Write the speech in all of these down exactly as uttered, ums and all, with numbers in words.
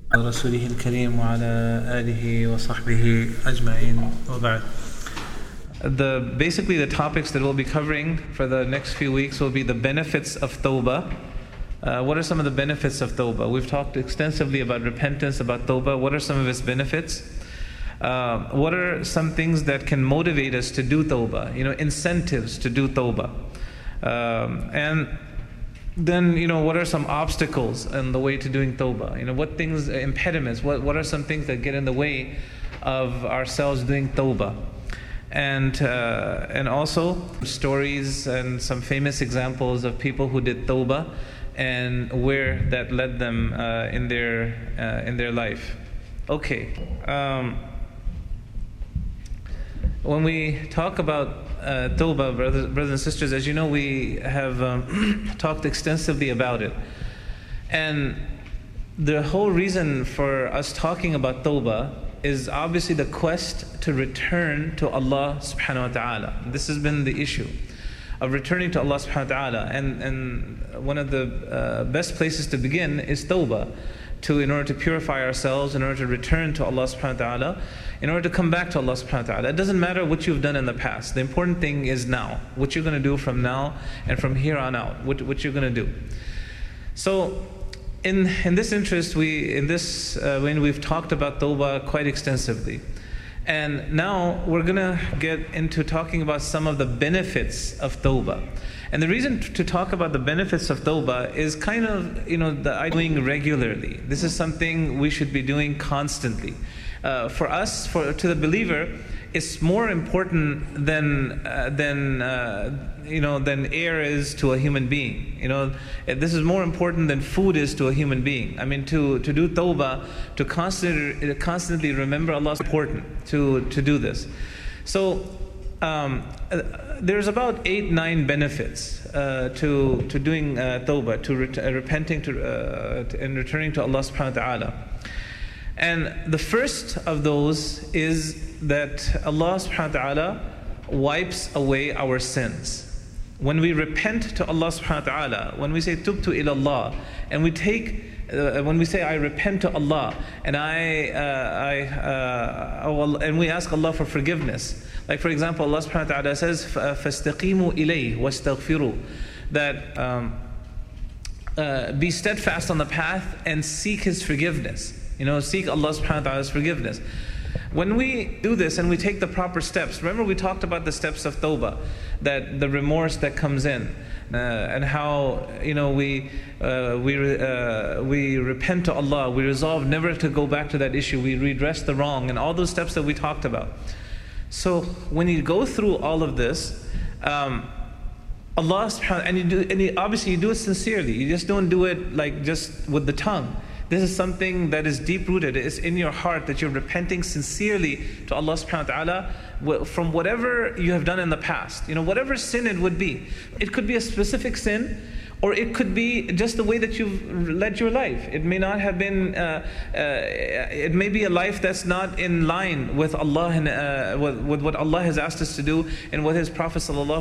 رسوله الكريم وعلى آله وصحبه أجمعين وبعد. The basically the topics that we'll be covering for the next few weeks will be the benefits of tawbah. Uh, what are some of the benefits of tawbah? We've talked extensively about repentance, about tawbah. What are some of its benefits? Uh, what are some things that can motivate us to do tawbah? You know, incentives to do tawbah. Um, and then, you know, what are some obstacles in the way to doing tawbah? You know, what things, impediments, what, what are some things that get in the way of ourselves doing tawbah? And uh, and also stories and some famous examples of people who did tawbah and where that led them uh, in their uh, in their life. Okay. Um, when we talk about Uh, tawbah, brothers, brothers and sisters, as you know, we have um, talked extensively about it. And the whole reason for us talking about tawbah is obviously the quest to return to Allah subhanahu wa ta'ala. This has been the issue of returning to Allah subhanahu wa ta'ala. And, and one of the uh, best places to begin is tawbah, to in order to purify ourselves, in order to return to Allah subhanahu wa ta'ala, in order to come back to Allah subhanahu wa ta'ala. It doesn't matter what you've done in the past. The important thing is now, what you're going to do from now and from here on out, what, what you're going to do. So in in this interest, we in this uh, when we've talked about tawbah quite extensively. And now we're going to get into talking about some of the benefits of tawbah. And the reason to talk about the benefits of tawbah is kind of, you know, the doing regularly. This is something we should be doing constantly. Uh, for us, for to the believer, it's more important than uh, than uh, you know than air is to a human being. You know, this is more important than food is to a human being. I mean, to to do tawbah, to constantly constantly remember Allah is important to to do this. So um, uh, there's about eight nine benefits uh, to to doing uh, tawbah, to ret- uh, repenting to, uh, to and returning to Allah subhanahu wa ta'ala. And the first of those is that Allah subhanahu wa ta'ala wipes away our sins. When we repent to Allah subhanahu wa ta'ala, when we say tubtu ila Allah, and we take, uh, when we say I repent to Allah, and I, uh, I, uh, oh, and we ask Allah for forgiveness. Like for example, Allah subhanahu wa ta'ala says, فَاسْتَقِيمُوا إِلَيْهِ وَاسْتَغْفِرُوا, that um, uh, be steadfast on the path and seek His forgiveness. You know, seek Allah subhanahu wa ta'ala's forgiveness. When we do this and we take the proper steps, remember we talked about the steps of tawbah, that the remorse that comes in, uh, and how, you know, we uh, we uh, we repent to Allah, we resolve never to go back to that issue, we redress the wrong, and all those steps that we talked about. So when you go through all of this, um, Allah subhanahu wa ta'ala, and you do, and you, obviously you do it sincerely. You just don't do it like just with the tongue. This is something that is deep-rooted. It's in your heart that you're repenting sincerely to Allah subhanahu wa ta'ala from whatever you have done in the past. You know, whatever sin it would be. It could be a specific sin, or it could be just the way that you've led your life. It may not have been, uh, uh, it may be a life that's not in line with Allah and uh, with, with what Allah has asked us to do and what His Prophet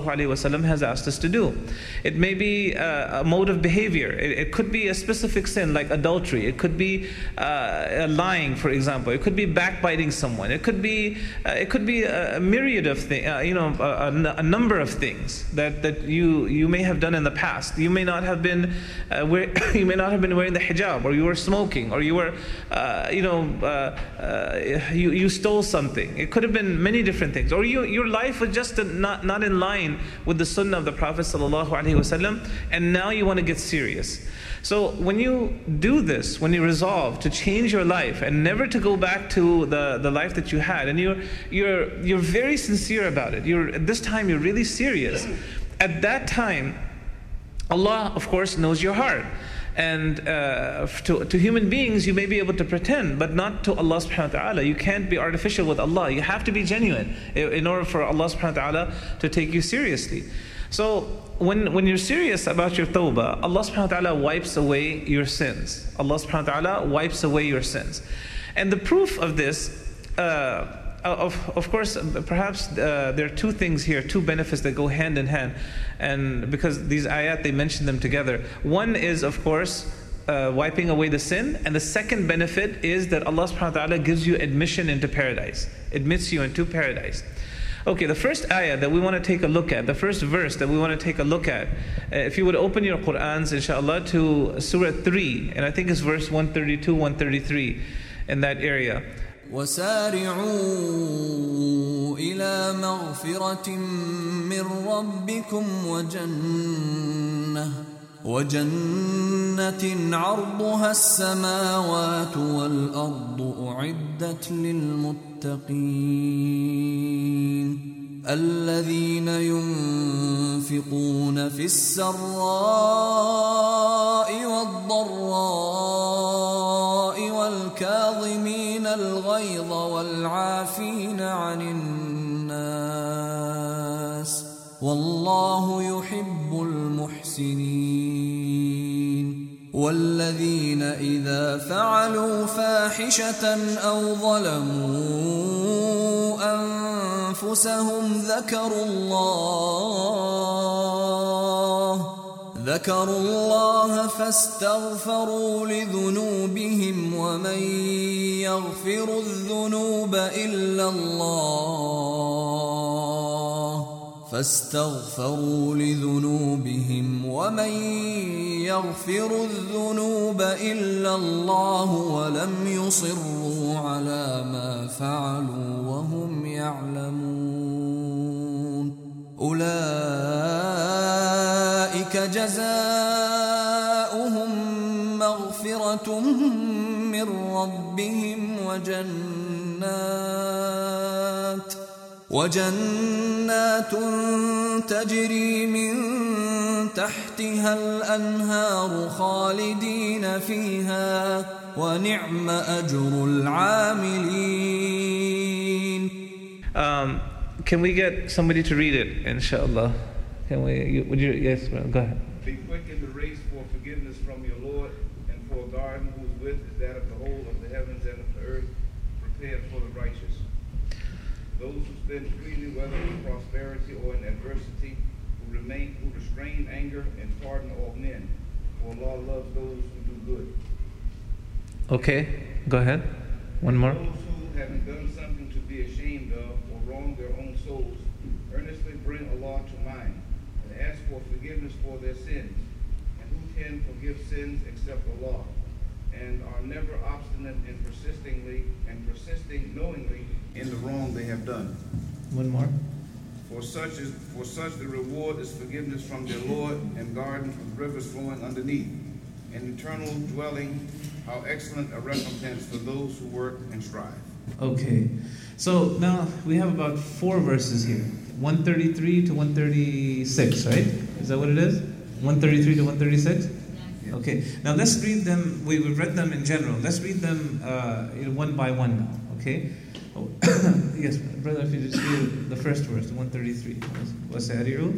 ﷺ has asked us to do. It may be uh, a mode of behavior. It, it could be a specific sin like adultery. It could be uh, lying, for example. It could be backbiting someone. It could be, uh, it could be a, a myriad of things, uh, you know, a, a, a number of things that, that you, you may have done in the past. You may not have been uh, wear, you may not have been wearing the hijab, or you were smoking, or you were uh, you know uh, uh, you, you stole something. It could have been many different things, or you, your life was just not, not in line with the sunnah of the Prophet sallallahu alaihi wasallam, and now you want to get serious. So when you do this, when you resolve to change your life and never to go back to the, the life that you had, and you're you're you're very sincere about it, you're at this time you're really serious, at that time Allah, of course, knows your heart. And uh, to, to human beings, you may be able to pretend, but not to Allah subhanahu wa ta'ala. You can't be artificial with Allah. You have to be genuine in order for Allah subhanahu wa ta'ala to take you seriously. So when, when you're serious about your tawbah, Allah subhanahu wa ta'ala wipes away your sins. Allah subhanahu wa ta'ala wipes away your sins. And the proof of this, uh, Of, of course, perhaps uh, there are two things here, two benefits that go hand in hand, and because these ayat, they mention them together. One is, of course, uh, wiping away the sin. And the second benefit is that Allah subhanahu wa ta'ala gives you admission into paradise, admits you into paradise. Okay, the first ayah that we want to take a look at, the first verse that we want to take a look at, uh, if you would open your Qur'ans, inshallah, to Surah three, and I think it's verse one thirty-two, one thirty-three, in that area. وَسَارِعُوا إِلَى مَغْفِرَةٍ مِّن رَّبِّكُمْ وَجَنَّةٍ وَجَنَّةٍ عَرْضُهَا السَّمَاوَاتُ وَالْأَرْضُ أُعِدَّتْ لِلْمُتَّقِينَ الذين ينفقون في السراء والضراء والكاظمين الغيظ والعافين عن الناس والله يحب المحسنين والذين إذا فعلوا فاحشة أو ظلموا أنفسهم ذكروا الله ذكروا الله فاستغفروا لذنوبهم ومن يغفر الذنوب إلا الله فاستغفروا لذنوبهم ومن يغفر الذنوب إلا الله ولم يصروا على ما فعلوا وهم يعلمون أولئك جزاؤهم مغفرة من ربهم وجنات وجنات تجري من تحتها الأنهار خالدين فيها ونعم أجر العاملين. Um, can we get somebody to read it, inshallah? Can we? You, would you? Yes, go ahead. Be quick in the race for forgiveness from your Lord, and for a garden whose width is that of the whole of the heavens and of the earth, prepared for the righteous. Those who spend freely, whether in prosperity or in adversity, who remain, who restrain anger and pardon all men. For Allah loves those who do good. Okay, go ahead. One more. Those who, having done something to be ashamed of or wrong their own souls, earnestly bring Allah to mind and ask for forgiveness for their sins. And who can forgive sins except Allah? And are never obstinate in persistingly and persisting knowingly in the wrong they have done. One more. For such is for such the reward is forgiveness from their Lord and gardens with rivers flowing underneath, an eternal dwelling. How excellent a recompense for those who work and strive. Okay, so now we have about four verses here, one thirty-three to one thirty-six, right? Is that what it is? one thirty-three to one thirty-six? Okay, now let's read them. We, we've read them in general. Let's read them uh, one by one now, okay? Oh, yes, brother, if you just read the first verse, one thirty-three. وَسَارِعُوا.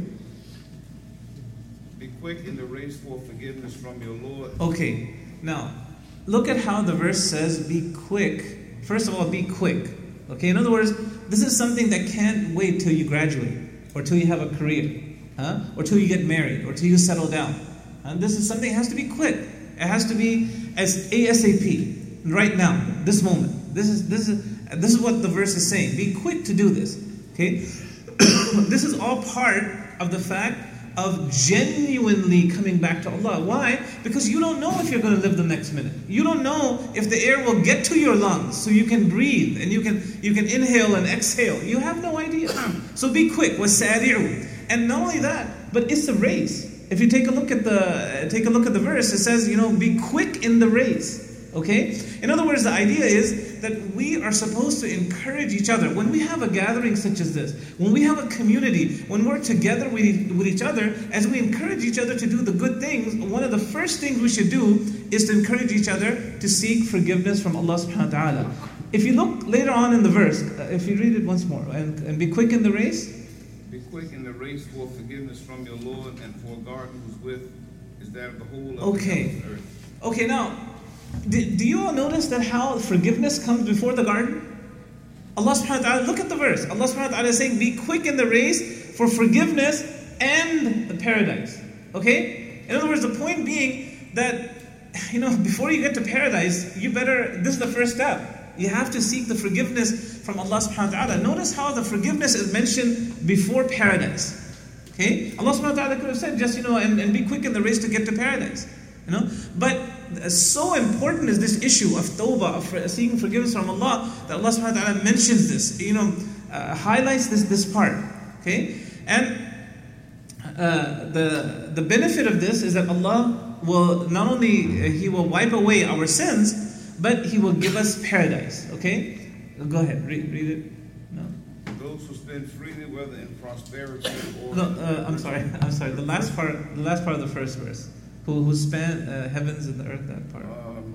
Be quick in the race for forgiveness from your Lord. Okay, now, look at how the verse says, be quick. First of all, be quick. Okay, in other words, this is something that can't wait till you graduate, or till you have a career, huh? Or till you get married, or till you settle down. And this is something that has to be quick. It has to be as ASAP, right now, this moment. This is this is this is what the verse is saying. Be quick to do this. Okay? This is all part of the fact of genuinely coming back to Allah. Why? Because you don't know if you're going to live the next minute. You don't know if the air will get to your lungs so you can breathe and you can you can inhale and exhale. You have no idea. So be quick. وَسَارِعُوا. And not only that, but it's a race. If you take a look at the take a look at the verse, it says, you know, be quick in the race. Okay? In other words, the idea is that we are supposed to encourage each other. When we have a gathering such as this, when we have a community, when we're together with, with each other, as we encourage each other to do the good things, one of the first things we should do is to encourage each other to seek forgiveness from Allah subhanahu wa ta'ala. If you look later on in the verse, uh, if you read it once more, and, and be quick in the race. Be quick in the race for forgiveness from your Lord, and for a garden whose width is that of the whole of okay. the earth. Okay, now, do, do you all notice that how forgiveness comes before the garden? Allah subhanahu wa ta'ala, look at the verse. Allah subhanahu wa ta'ala is saying, be quick in the race for forgiveness and the paradise. Okay? In other words, the point being that you know, before you get to paradise, you better, this is the first step. You have to seek the forgiveness from Allah subhanahu wa ta'ala. Notice how the forgiveness is mentioned before paradise. Okay? Allah subhanahu wa ta'ala could have said just, you know, and, and be quick in the race to get to paradise. You know? But so important is this issue of tawbah, of seeking forgiveness from Allah, that Allah subhanahu wa ta'ala mentions this, you know, uh, highlights this, this part. Okay? And uh, the, the benefit of this is that Allah will not only, uh, He will wipe away our sins, but He will give us paradise. Okay? Go ahead, read, read it. No. Those who spend freely, whether in prosperity or... No, uh, I'm sorry, I'm sorry. The last part, the last part of the first verse. Who, who span uh, heavens and the earth, that part. Um,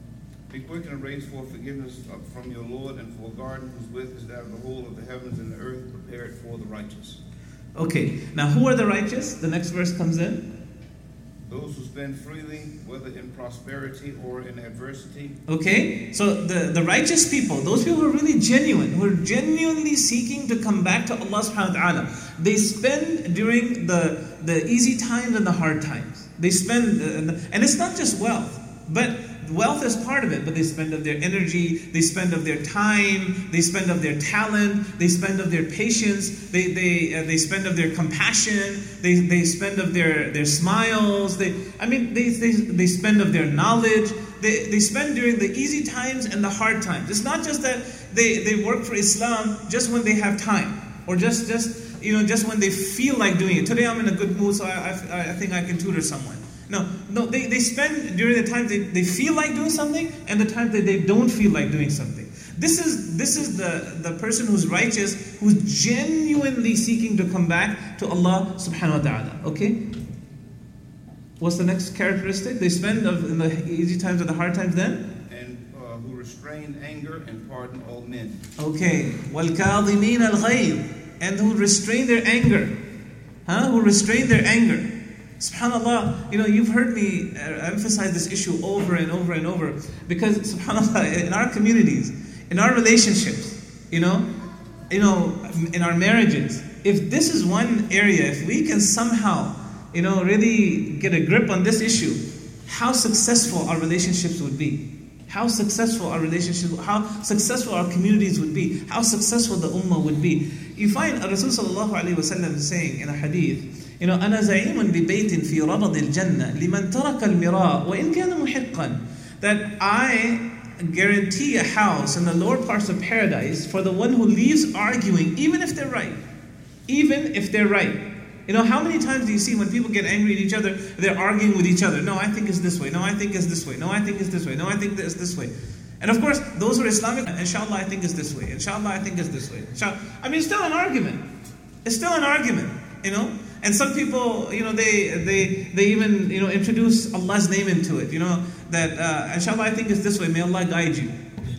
be quick in a race for forgiveness from your Lord, and for a garden whose width is that of the whole of the heavens and the earth, prepared for the righteous. Okay, now who are the righteous? The next verse comes in. Those who spend freely, whether in prosperity or in adversity. Okay, so the, the righteous people, those people who are really genuine, who are genuinely seeking to come back to Allah subhanahu wa ta'ala, they spend during the, the easy times and the hard times. They spend, uh, and it's not just wealth, but wealth is part of it, but they spend of their energy, they spend of their time, they spend of their talent, they spend of their patience, they they uh, they spend of their compassion, they they spend of their their smiles, they I mean they they, they spend of their knowledge, they, they spend during the easy times and the hard times. It's not just that they, they work for Islam just when they have time, or just just you know just when they feel like doing it. Today I'm in a good mood, so I I, I think I can tutor someone. No, no, they, they spend during the times they, they feel like doing something and the times that they don't feel like doing something. This is this is the, the person who's righteous, who's genuinely seeking to come back to Allah subhanahu wa ta'ala. Okay? What's the next characteristic? They spend of, in the easy times or the hard times then? And uh, who restrain anger and pardon all men. Okay. وَالْكَاظِمِينَ الْغَيْظِ, and who restrain their anger. Huh? Who restrain their anger. SubhanAllah, you know, you've heard me emphasize this issue over and over and over, because SubhanAllah, in our communities, in our relationships, you know, you know, in our marriages, if this is one area, if we can somehow, you know, really get a grip on this issue, how successful our relationships would be. How successful our relationships, how successful our communities would be, how successful the ummah would be. You find Rasul sallallahu alayhi wa sallam saying in a hadith, you know, أنا زعيم ببيت في ربض الجنة لمن ترك المراء وإن كان محقا, that I guarantee a house in the lower parts of paradise for the one who leaves arguing, even if they're right. Even if they're right. You know, how many times do you see when people get angry at each other, they're arguing with each other? No, I think it's this way. No, I think it's this way. No, I think it's this way. No, I think it's this way. And of course, those who are Islamic, inshallah, I think it's this way. Inshallah, I think it's this way. Inshallah. I mean, it's still an argument. It's still an argument, you know. And some people, you know, they they they even, you know, introduce Allah's name into it. You know, that uh, inshallah, I think it's this way. May Allah guide you.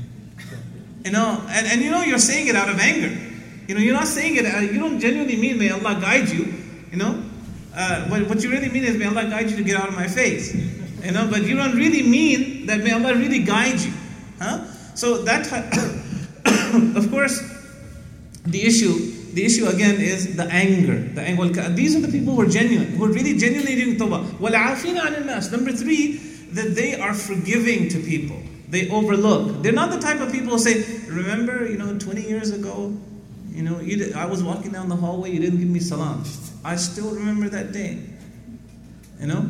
You know, and, and you know, you're saying it out of anger. You know, you're not saying it, uh, you don't genuinely mean may Allah guide you. You know, uh, what, what you really mean is may Allah guide you to get out of my face. You know, but you don't really mean that may Allah really guide you. Huh? So that, of course, the issue, the issue again is the anger. The anger. These are the people who are genuine, who are really genuinely doing tawbah. وَالْعَافِينَ عَنِ النَّاسِ. Number three, that they are forgiving to people. They overlook. They're not the type of people who say, remember, you know, twenty years ago, you know, you did, I was walking down the hallway, you didn't give me salam. I still remember that day. You know?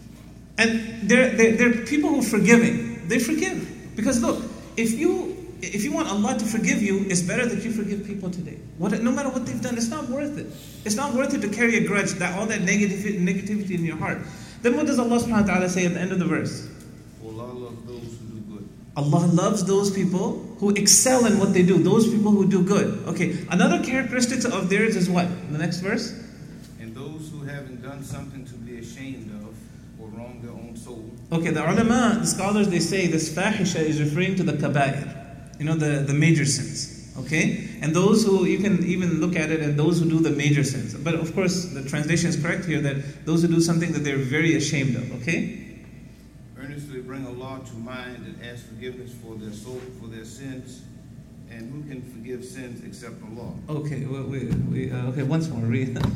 And they're, they're, they're people who are forgiving. They forgive. Because look, if you if you want Allah to forgive you, it's better that you forgive people today. What, no matter what they've done, it's not worth it. It's not worth it to carry a grudge, that all that negativity, negativity in your heart. Then what does Allah subhanahu wa ta'ala say at the end of the verse? Allah loves those who do good. Allah loves those people who excel in what they do. Those people who do good. Okay, another characteristic of theirs is what? The next verse? And those who haven't done something to be ashamed of or wrong their own soul. Okay, the ulama, the scholars, they say this fahisha is referring to the kabair. You know, the, the major sins. Okay? And those who, you can even look at it as those who do the major sins. But of course, the translation is correct here that those who do something that they're very ashamed of. Okay? Earnestly bring Allah to mind and ask forgiveness for their soul, for their sins. And who can forgive sins except Allah? Okay, we, we, we, uh, okay, once more, read.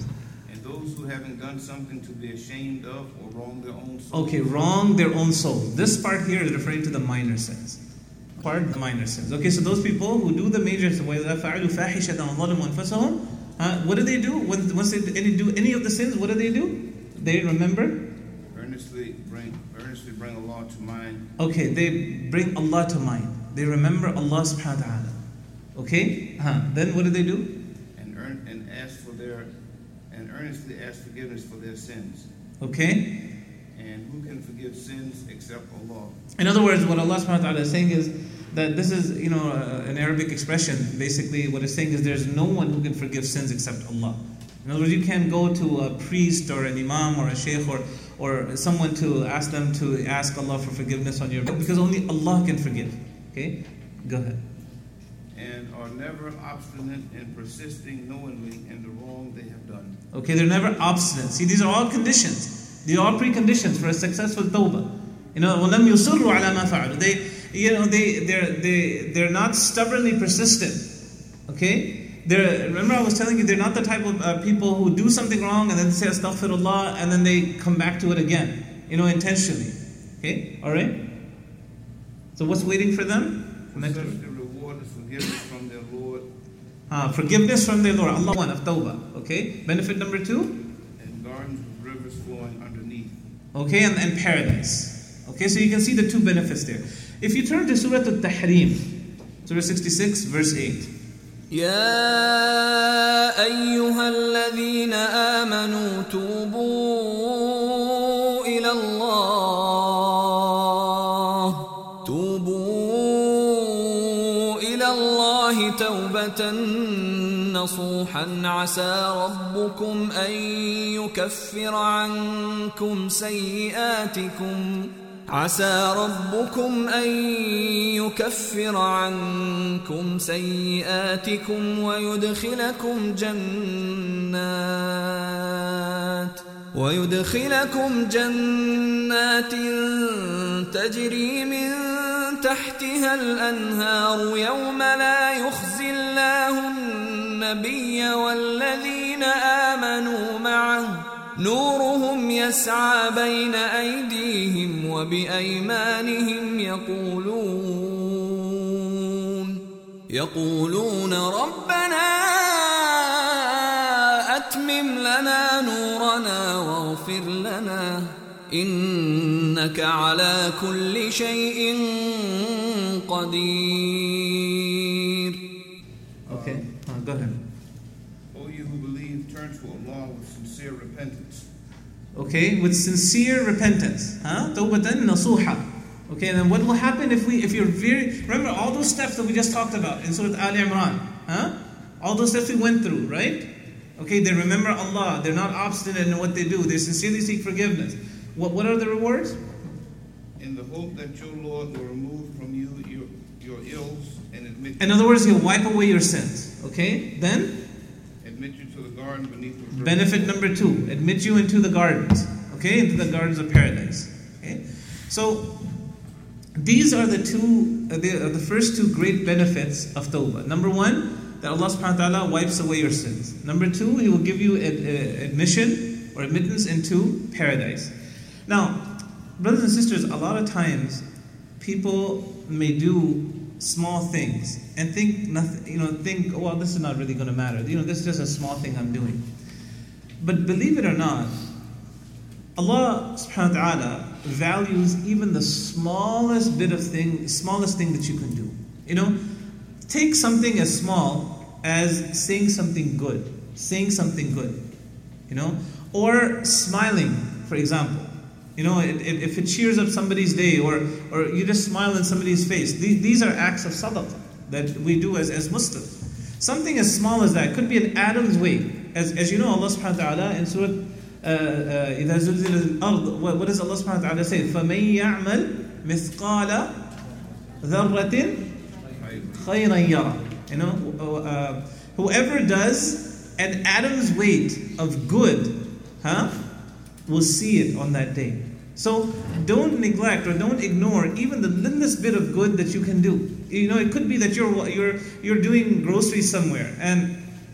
And those who having done something to be ashamed of or wrong their own soul. Okay, wrong their own soul. This part here is referring to the minor sins. Part the minor sins. Okay, so those people who do the major sins, وَإِذَا فَعَلُوا فَاحِشَةً وَظَلَمُوا أَنفُسَهُم, uh, what do they do? When, once they any, do any of the sins, what do they do? They remember? Earnestly bring, earnestly bring Allah to mind. Okay, they bring Allah to mind. They remember Allah subhanahu wa ta'ala. Okay? Uh-huh. Then what do they do? And earn and ask for their and earnestly ask forgiveness for their sins. Okay? And who can forgive sins except Allah? In other words, what Allah subhanahu wa ta'ala is saying is that this is, you know, uh, an Arabic expression. Basically, what it's saying is there's no one who can forgive sins except Allah. In other words, you can't go to a priest or an imam or a sheikh or, or someone to ask them to ask Allah for forgiveness on your behalf, because only Allah can forgive. Okay? Go ahead. And are never obstinate in persisting knowingly in the wrong they have done. Okay, they're never obstinate. See, these are all conditions. These are all preconditions for a successful tawbah. You know, وَلَمْ يُصِرُّوا عَلَى مَا فَعَلُوا. They, you know, they, they're, they, they're not stubbornly persistent. Okay? They're, remember I was telling you, they're not the type of uh, people who do something wrong and then say astaghfirullah and then they come back to it again. You know, intentionally. Okay? Alright? So what's waiting for them? For such the reward is forgiveness from their Lord. Ah, forgiveness from their Lord. Allah one of tawbah. Okay? Benefit number two? And gardens with rivers flowing underneath. Okay, and, and paradise. Okay, so you can see the two benefits there. If you turn to Surah Al-Tahrim, Surah sixty-six, verse eight. يا أيها الذين آمنوا توبوا إلى الله توبوا إلى الله توبة نصوحا عسى ربكم أن يكفر عنكم سيئاتكم عسى ربكم أن يكفر عنكم سيئاتكم ويدخلكم جنات ويدخلكم جنات تجري من تحتها الأنهار يوم لا يخزي الله النبي والذين آمنوا معه نورهم يسعى بين أيديهم وبأيمانهم يقولون يقولون ربنا أتمم لنا نورنا واغفر لنا إنك على كل شيء قدير. Okay, uh, go ahead. O you who believe, turn to Allah with sincere repentance. Okay, with sincere repentance. Huh? Tawbatan nasuha. Okay, and then what will happen if we, if you're very, remember all those steps that we just talked about in Surah Al Imran. Huh? All those steps we went through, right? Okay, they remember Allah. They're not obstinate in what they do. They sincerely seek forgiveness. What, what are the rewards? In the hope that your Lord will remove from you your, your ills and admit In other words, He'll wipe away your sins. Okay, then? admit you to the garden beneath the river. Benefit number two, admit you into the gardens. Okay, into the gardens of paradise. Okay, so these are the two, uh, the, uh, the first two great benefits of tawbah. Number one, that Allah subhanahu wa ta'ala wipes away your sins. Number two, He will give you ad, uh, admission or admittance into paradise. Now, brothers and sisters, a lot of times people may do small things and think nothing, you know, think, oh, well, this is not really going to matter. You know, this is just a small thing I'm doing. But believe it or not, Allah subhanahu wa ta'ala values even the smallest bit of thing, smallest thing that you can do. You know, take something as small as saying something good, saying something good, you know, or smiling, for example. You know, it, it, if it cheers up somebody's day, or or you just smile in somebody's face, these, these are acts of sadaqah that we do as, as Muslims. Something as small as that could be an atom's weight. As, as you know, Allah subhanahu wa ta'ala in Surah إِذَا زُلْزِلَ الْأَرْض, what does Allah subhanahu wa ta'ala say? فَمَنْ يَعْمَلْ مِثْقَالَ ذَرَّةٍ خَيْرًا يَرَى. You know, uh, whoever does an atom's weight of good, huh, will see it on that day. So don't neglect or don't ignore even the littlest bit of good that you can do. You know, it could be that you're you're you're doing groceries somewhere, and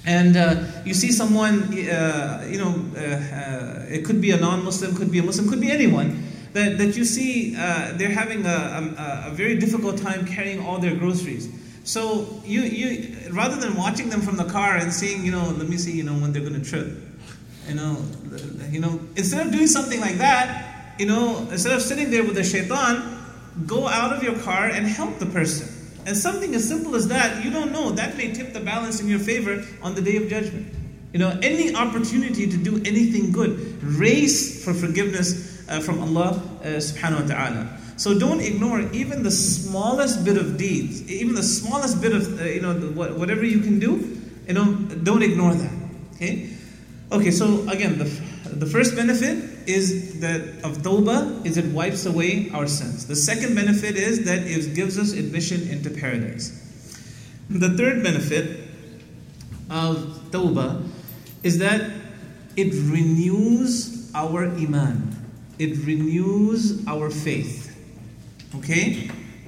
And uh, you see someone, uh, you know, uh, uh, it could be a non-Muslim, could be a Muslim, could be anyone, that, that you see uh, they're having a, a, a very difficult time carrying all their groceries. So you, you, rather than watching them from the car and seeing, you know, let me see, you know, when they're going to trip, you know, you know, instead of doing something like that, you know, instead of sitting there with the shaitan, go out of your car and help the person. And something as simple as that, you don't know, that may tip the balance in your favor on the day of judgment. You know, any opportunity to do anything good, race for forgiveness uh, from Allah uh, subhanahu wa ta'ala. So don't ignore even the smallest bit of deeds, even the smallest bit of, uh, you know, whatever you can do, you know, don't ignore that. Okay? Okay, so again, the, the first benefit is that of tawbah is it wipes away our sins. The second benefit is that it gives us admission into paradise. The third benefit of tawbah is that it renews our iman. It renews our faith. Okay?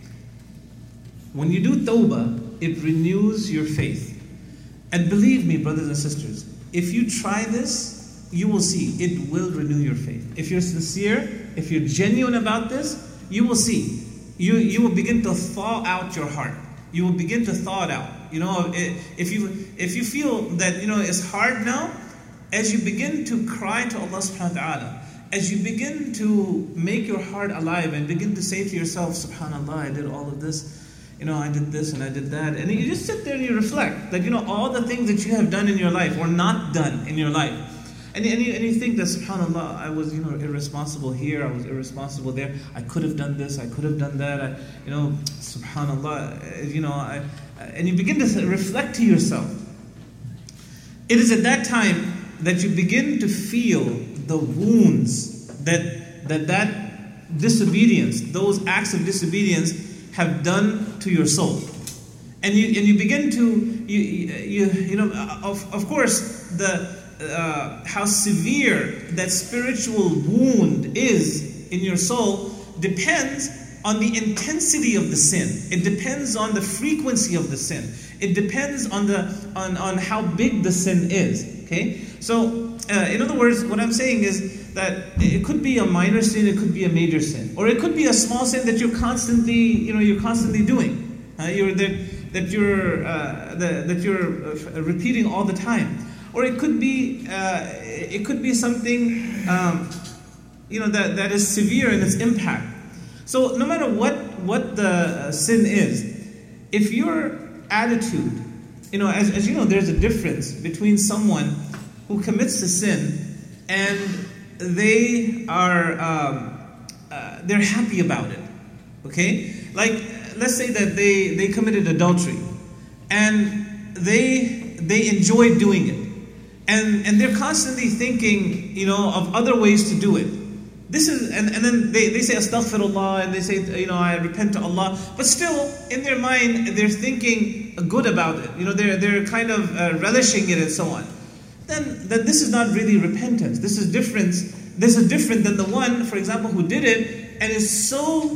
When you do tawbah, it renews your faith. And believe me, brothers and sisters, if you try this, you will see it will renew your faith. If you're sincere, if you're genuine about this, you will see. You, you will begin to thaw out your heart. You will begin to thaw it out. You know, if you if you feel that, you know, it's hard now, as you begin to cry to Allah subhanahu wa ta'ala, as you begin to make your heart alive and begin to say to yourself, subhanallah, I did all of this, you know, I did this and I did that. And you just sit there and you reflect that, you know, all the things that you have done in your life or not done in your life. And, and, you, and you think that, subhanAllah, I was, you know, irresponsible here, I was irresponsible there, I could have done this, I could have done that, I, you know, subhanAllah, you know, I, and you begin to reflect to yourself. It is at that time that you begin to feel the wounds that that, that disobedience, those acts of disobedience have done to your soul. And you and you begin to, you, you, you know, of, of course, the Uh, how severe that spiritual wound is in your soul depends on the intensity of the sin. It depends on the frequency of the sin. It depends on the on, on how big the sin is. Okay? So, uh, in other words, what I'm saying is that it could be a minor sin, it could be a major sin, or it could be a small sin that you're constantly, you know, you're constantly doing. Uh, you're that that you're uh, the, that you're uh, repeating all the time. Or it could be, uh, it could be something, um, you know, that, that is severe in its impact. So no matter what what the sin is, if your attitude, you know, as, as you know, there's a difference between someone who commits a sin and they are, um, uh, they're happy about it. Okay, like let's say that they they committed adultery, and they they enjoy doing it. And and they're constantly thinking, you know, of other ways to do it. This is, and, and then they, they say astaghfirullah, and they say, you know, I repent to Allah. But still, in their mind, they're thinking good about it. You know, they're they're kind of uh, relishing it and so on. Then that this is not really repentance. This is different. This is different than the one, for example, who did it and is so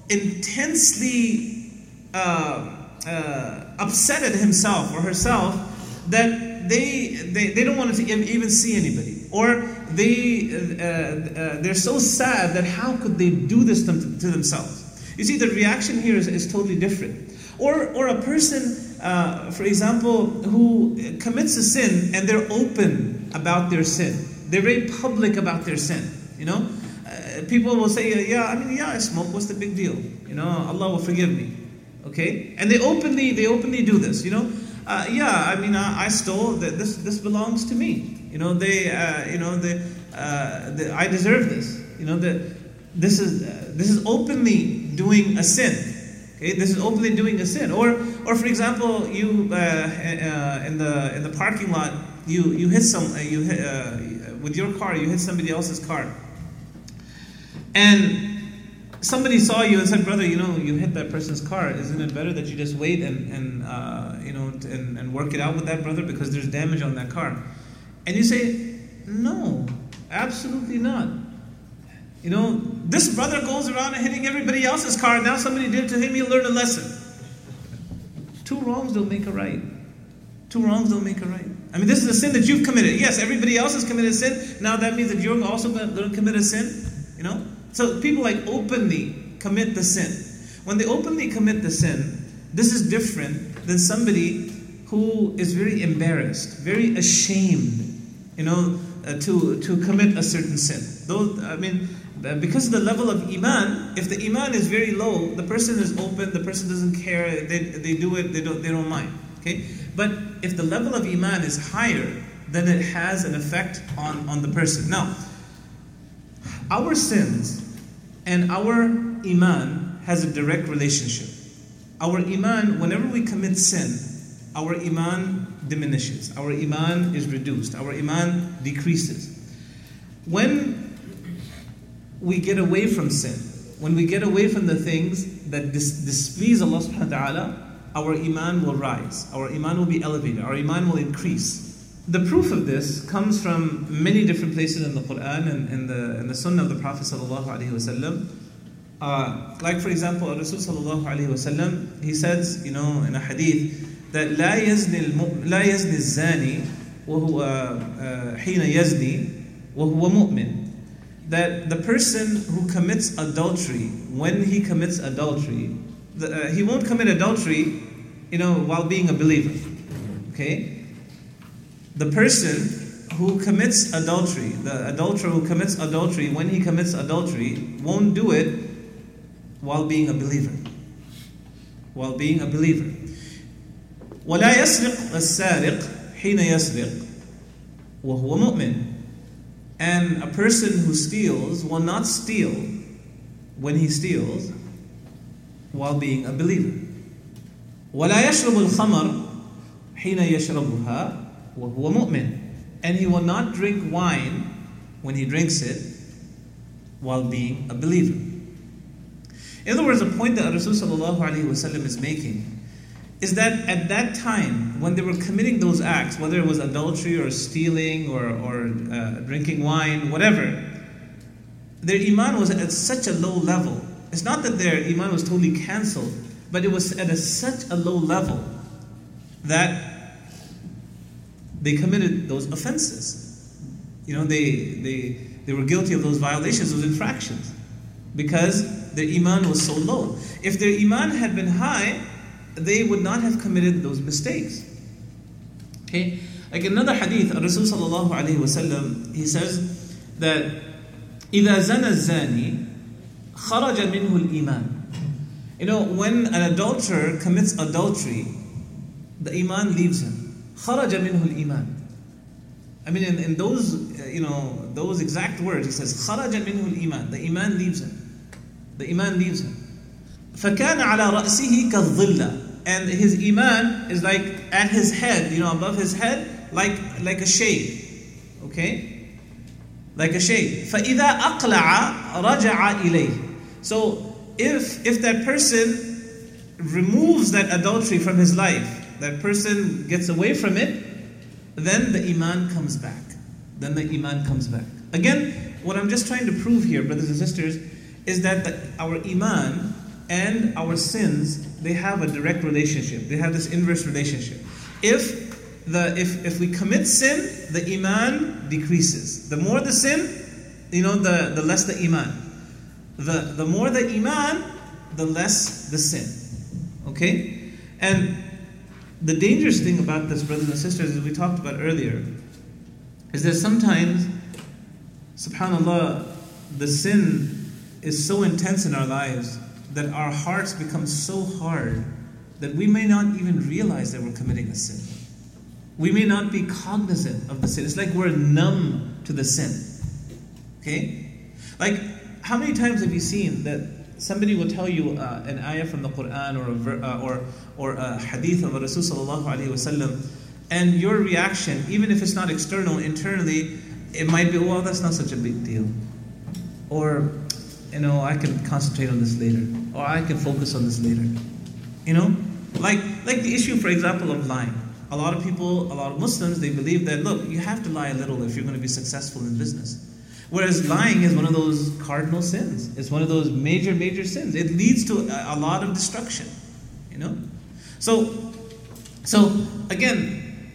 intensely uh, uh, upset at himself or herself that They, they they don't want to even see anybody, or they uh, uh, they're so sad that how could they do this to, to themselves? You see, the reaction here is, is totally different. Or or a person, uh, for example, who commits a sin and they're open about their sin. They're very public about their sin. You know, uh, people will say, yeah, I mean, yeah, I smoke. What's the big deal? You know, Allah will forgive me. Okay, and they openly they openly do this. You know. Uh, yeah, I mean, I, I stole. This this belongs to me. You know, they. Uh, you know, the, uh, the. I deserve this. You know, the. This is uh, this is openly doing a sin. Okay, this is openly doing a sin. Or or for example, you uh, uh, in the in the parking lot, you you hit some uh, you hit, uh, with your car, you hit somebody else's car, and somebody saw you and said, brother, you know, you hit that person's car. Isn't it better that you just wait and, and uh, you know, and, and work it out with that brother because there's damage on that car? And you say, no, absolutely not. You know, this brother goes around and hitting everybody else's car. Now somebody did it to him, he'll learn a lesson. Two wrongs don't make a right. Two wrongs don't make a right. I mean, this is a sin that you've committed. Yes, everybody else has committed a sin. Now that means that you're also going to commit a sin. You know? So people like openly commit the sin. When they openly commit the sin, this is different than somebody who is very embarrassed, very ashamed, you know, uh, to, to commit a certain sin. Though, I mean, because of the level of iman, if the iman is very low, the person is open, the person doesn't care, they, they do it, they don't, they don't mind. Okay? But if the level of iman is higher, then it has an effect on, on the person. Now, our sins and our iman has a direct relationship. Our iman, whenever we commit sin, our iman diminishes. Our iman is reduced. Our iman decreases. When we get away from sin, when we get away from the things that dis- displease Allah subhanahu wa ta'ala, our iman will rise. Our iman will be elevated. Our iman will increase. The proof of this comes from many different places in the Quran and in the, in the Sunnah of the Prophet sallallahu alaihi wasallam. Uh, like for example, Rasul sallallahu alaihi wasallam, he says, you know, in a hadith, that لا يزني الم... لا يزني الزاني وهو حين يزني وهو مؤمن. That the person who commits adultery, when he commits adultery, the, uh, he won't commit adultery, you know, while being a believer. Okay? The person who commits adultery, the adulterer who commits adultery, when he commits adultery, won't do it while being a believer. While being a believer. وَلَا يَسْرِقْ السَّارِقْ حِينَ يَسْرِقْ وَهُوَ مُؤْمِنٌ. And a person who steals will not steal when he steals while being a believer. وَلَا يَشْرَبُ الْخَمَرْ حِينَ يَشْرَبُهَا وَهُوَ مُؤْمِنٌ. And he will not drink wine when he drinks it while being a believer. In other words, the point that Rasulullah sallallahu alaihi wasallam is making is that at that time, when they were committing those acts, whether it was adultery or stealing or, or uh, drinking wine, whatever, their iman was at such a low level. It's not that their iman was totally cancelled, but it was at a, such a low level that they committed those offenses. You know, they, they, they were guilty of those violations, those infractions, because their iman was so low. If their iman had been high, they would not have committed those mistakes. Okay? Like another hadith, Rasul sallallahu alayhi wa sallam, he says that إِذَا زَنَى الزَّانِي خَرَجَ مِنْهُ الْإِيمَانِ. You know, when an adulterer commits adultery, the iman leaves him. خَرَجَ مِنْهُ الْإِيمَانِ. I mean, in, in those, uh, you know, those exact words, he says, خَرَجَ مِنْهُ الْإِيمَانِ. The iman leaves him. The iman leaves him. فَكَانَ عَلَى رَأْسِهِ كَالظِّلَّةِ. And his iman is like at his head, you know, above his head, like, like a shade. Okay? Like a shade. فَإِذَا أَقْلَعَ رَجَعَ إِلَيْهِ. So, if, if that person removes that adultery from his life, that person gets away from it, then the iman comes back. Then the iman comes back. Again, what I'm just trying to prove here, brothers and sisters, is that the, our iman and our sins, they have a direct relationship. They have this inverse relationship. If the if if we commit sin, the iman decreases. The more the sin, you know, the, the less the iman. The the more the iman, the less the sin. Okay? And the dangerous thing about this, brothers and sisters, as we talked about earlier, is that sometimes, subhanAllah, the sin is so intense in our lives that our hearts become so hard that we may not even realize that we're committing a sin. We may not be cognizant of the sin. It's like we're numb to the sin. Okay? Like, how many times have you seen that somebody will tell you uh, an ayah from the Quran or a, ver- uh, or, or a hadith of Rasul sallallahu alaihi wasallam, and your reaction, even if it's not external, internally, it might be, well, that's not such a big deal. Or, you know, I can concentrate on this later. Or I can focus on this later. You know? Like like the issue, for example, of lying. A lot of people, a lot of Muslims, they believe that, look, you have to lie a little if you're going to be successful in business. Whereas lying is one of those cardinal sins. It's one of those major, major sins. It leads to a, a lot of destruction. You know? So, so again,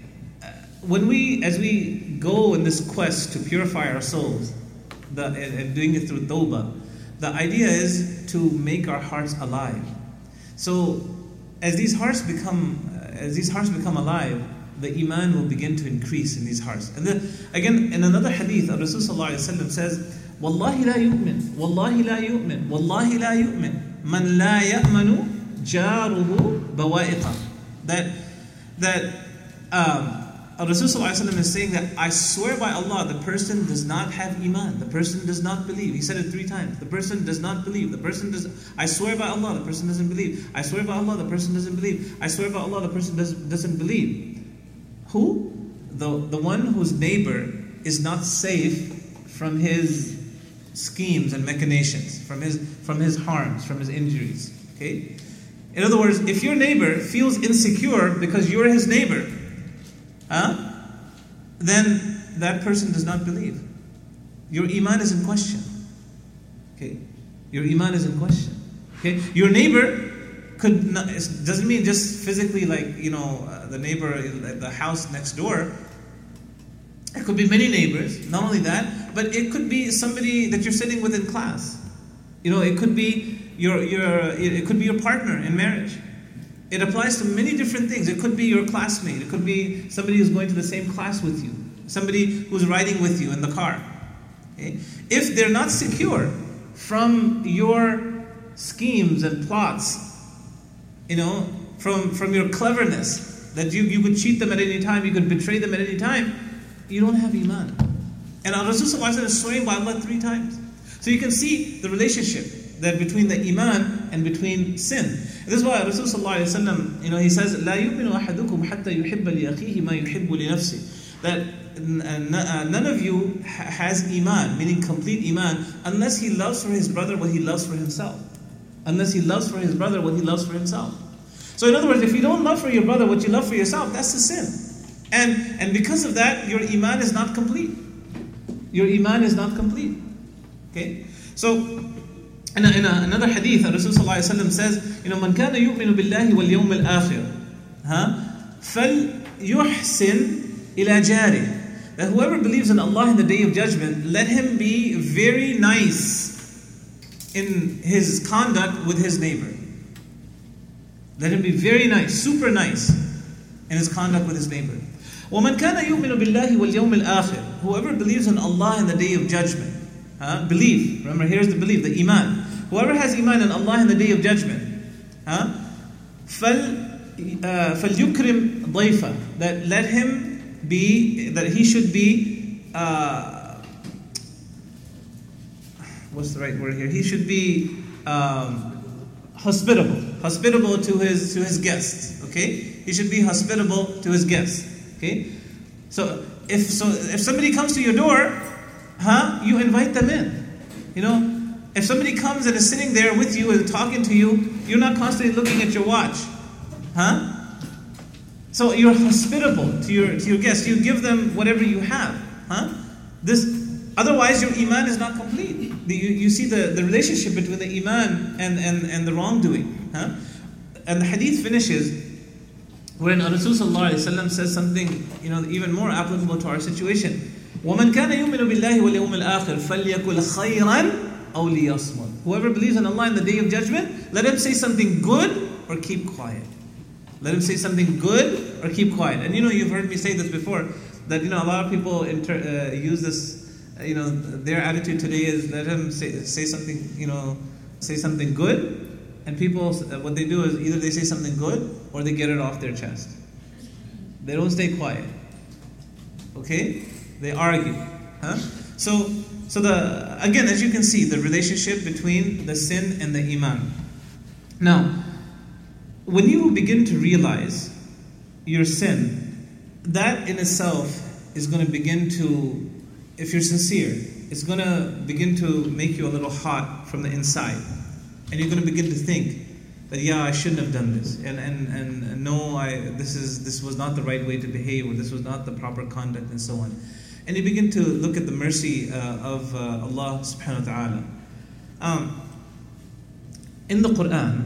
when we, as we go in this quest to purify our souls, the, and, and doing it through tawbah, the idea is to make our hearts alive. So, as these hearts become, as these hearts become alive, the iman will begin to increase in these hearts. And then, again, in another hadith, Rasul sallallahu alaihi wasallam says, "Wallahi la yu'min, Wallahi la yu'min, Wallahi la yu'min, man la ya'manu jaruhu bawa'iqa." That that um, Rasul sallallahu alaihi wasallam is saying that I swear by Allah, the person does not have iman. The person does not believe. He said it three times. The person does not believe. The person does. I swear by Allah, the person doesn't believe. I swear by Allah, the person doesn't believe. I swear by Allah, the person does, doesn't believe. Who? The, the one whose neighbor is not safe from his schemes and machinations, from his, from his harms, from his injuries. Okay? In other words, if your neighbor feels insecure because you're his neighbor, huh, then that person does not believe. Your iman is in question. Okay? Your iman is in question. Okay? Your neighbor could not, it doesn't mean just physically like, you know, uh, the neighbor at the house next door. It could be many neighbors. Not only that, but it could be somebody that you're sitting with in class. You know, it could be your your it could be your partner in marriage. It applies to many different things. It could be your classmate. It could be somebody who's going to the same class with you. Somebody who's riding with you in the car. Okay? If they're not secure from your schemes and plots, you know, from, from your cleverness, that you, you could cheat them at any time, you could betray them at any time, you don't have iman. And Rasul is swearing by Allah three times. So you can see the relationship that between the iman and between sin. And this is why Rasul you know, he says, لا يؤمن أحدكم حتى يحب لأخيه ما يحب لنفسه. That none of you has iman, meaning complete iman, unless he loves for his brother what he loves for himself. Unless he loves for his brother what he loves for himself. So in other words, if you don't love for your brother what you love for yourself, that's a sin. And and because of that, your iman is not complete. Your iman is not complete. Okay? So, in, a, in a, another hadith, Rasulullah says, you know, man kana yu'minu billahi wal yawm al-akhir, falyuhsin ila jarih. That whoever believes in Allah in the Day of Judgment, let him be very nice in his conduct with his neighbor. Let him be very nice, super nice in his conduct with his neighbor. وَمَنْ كَانَ يُؤْمِنُ بِاللَّهِ وَالْيَوْمِ الْآخِرِ. Whoever believes in Allah in the Day of Judgment. Huh? Belief. Remember, here's the belief, the iman. Whoever has iman in Allah in the Day of Judgment. Huh? فَلْيُكْرِمْ ضَيْفَهُ. That let him be, that he should be, uh, what's the right word here? He should be um, hospitable. Hospitable to his to his guests. Okay? He should be hospitable to his guests. Okay? So if so if somebody comes to your door, huh, you invite them in. You know, if somebody comes and is sitting there with you and talking to you, you're not constantly looking at your watch. Huh? So you're hospitable to your to your guests. You give them whatever you have. Huh? This otherwise your iman is not complete. The, you, you see the, the relationship between the iman and, and, and the wrongdoing. Huh? And the hadith finishes when Rasulullah says something, you know, even more applicable to our situation. وَمَنْ كَانَ يُؤْمِنُ بِاللَّهِ وَالْيَوْمِ الْآخِرِ فَلْيَكُلْ خَيْرًا أَوْ لِيَصْمُتْ. Whoever believes in Allah in the Day of Judgment, let him say something good or keep quiet. Let him say something good or keep quiet. And you know, you've heard me say this before, that you know, a lot of people inter, uh, use this, uh, you know, their attitude today is let him say, say something, you know, say something good. And people, uh, what they do is either they say something good or they get it off their chest. They don't stay quiet. Okay? They argue. Huh? So, so the again, as you can see, the relationship between the sin and the iman. Now, when you begin to realize your sin, that in itself is going to begin to, if you're sincere, it's going to begin to make you a little hot from the inside. And you're going to begin to think that, yeah, I shouldn't have done this. And, and, and no, I, this, is, this was not the right way to behave, or this was not the proper conduct, and so on. And you begin to look at the mercy uh, of uh, Allah subhanahu wa ta'ala. Um, in the Quran,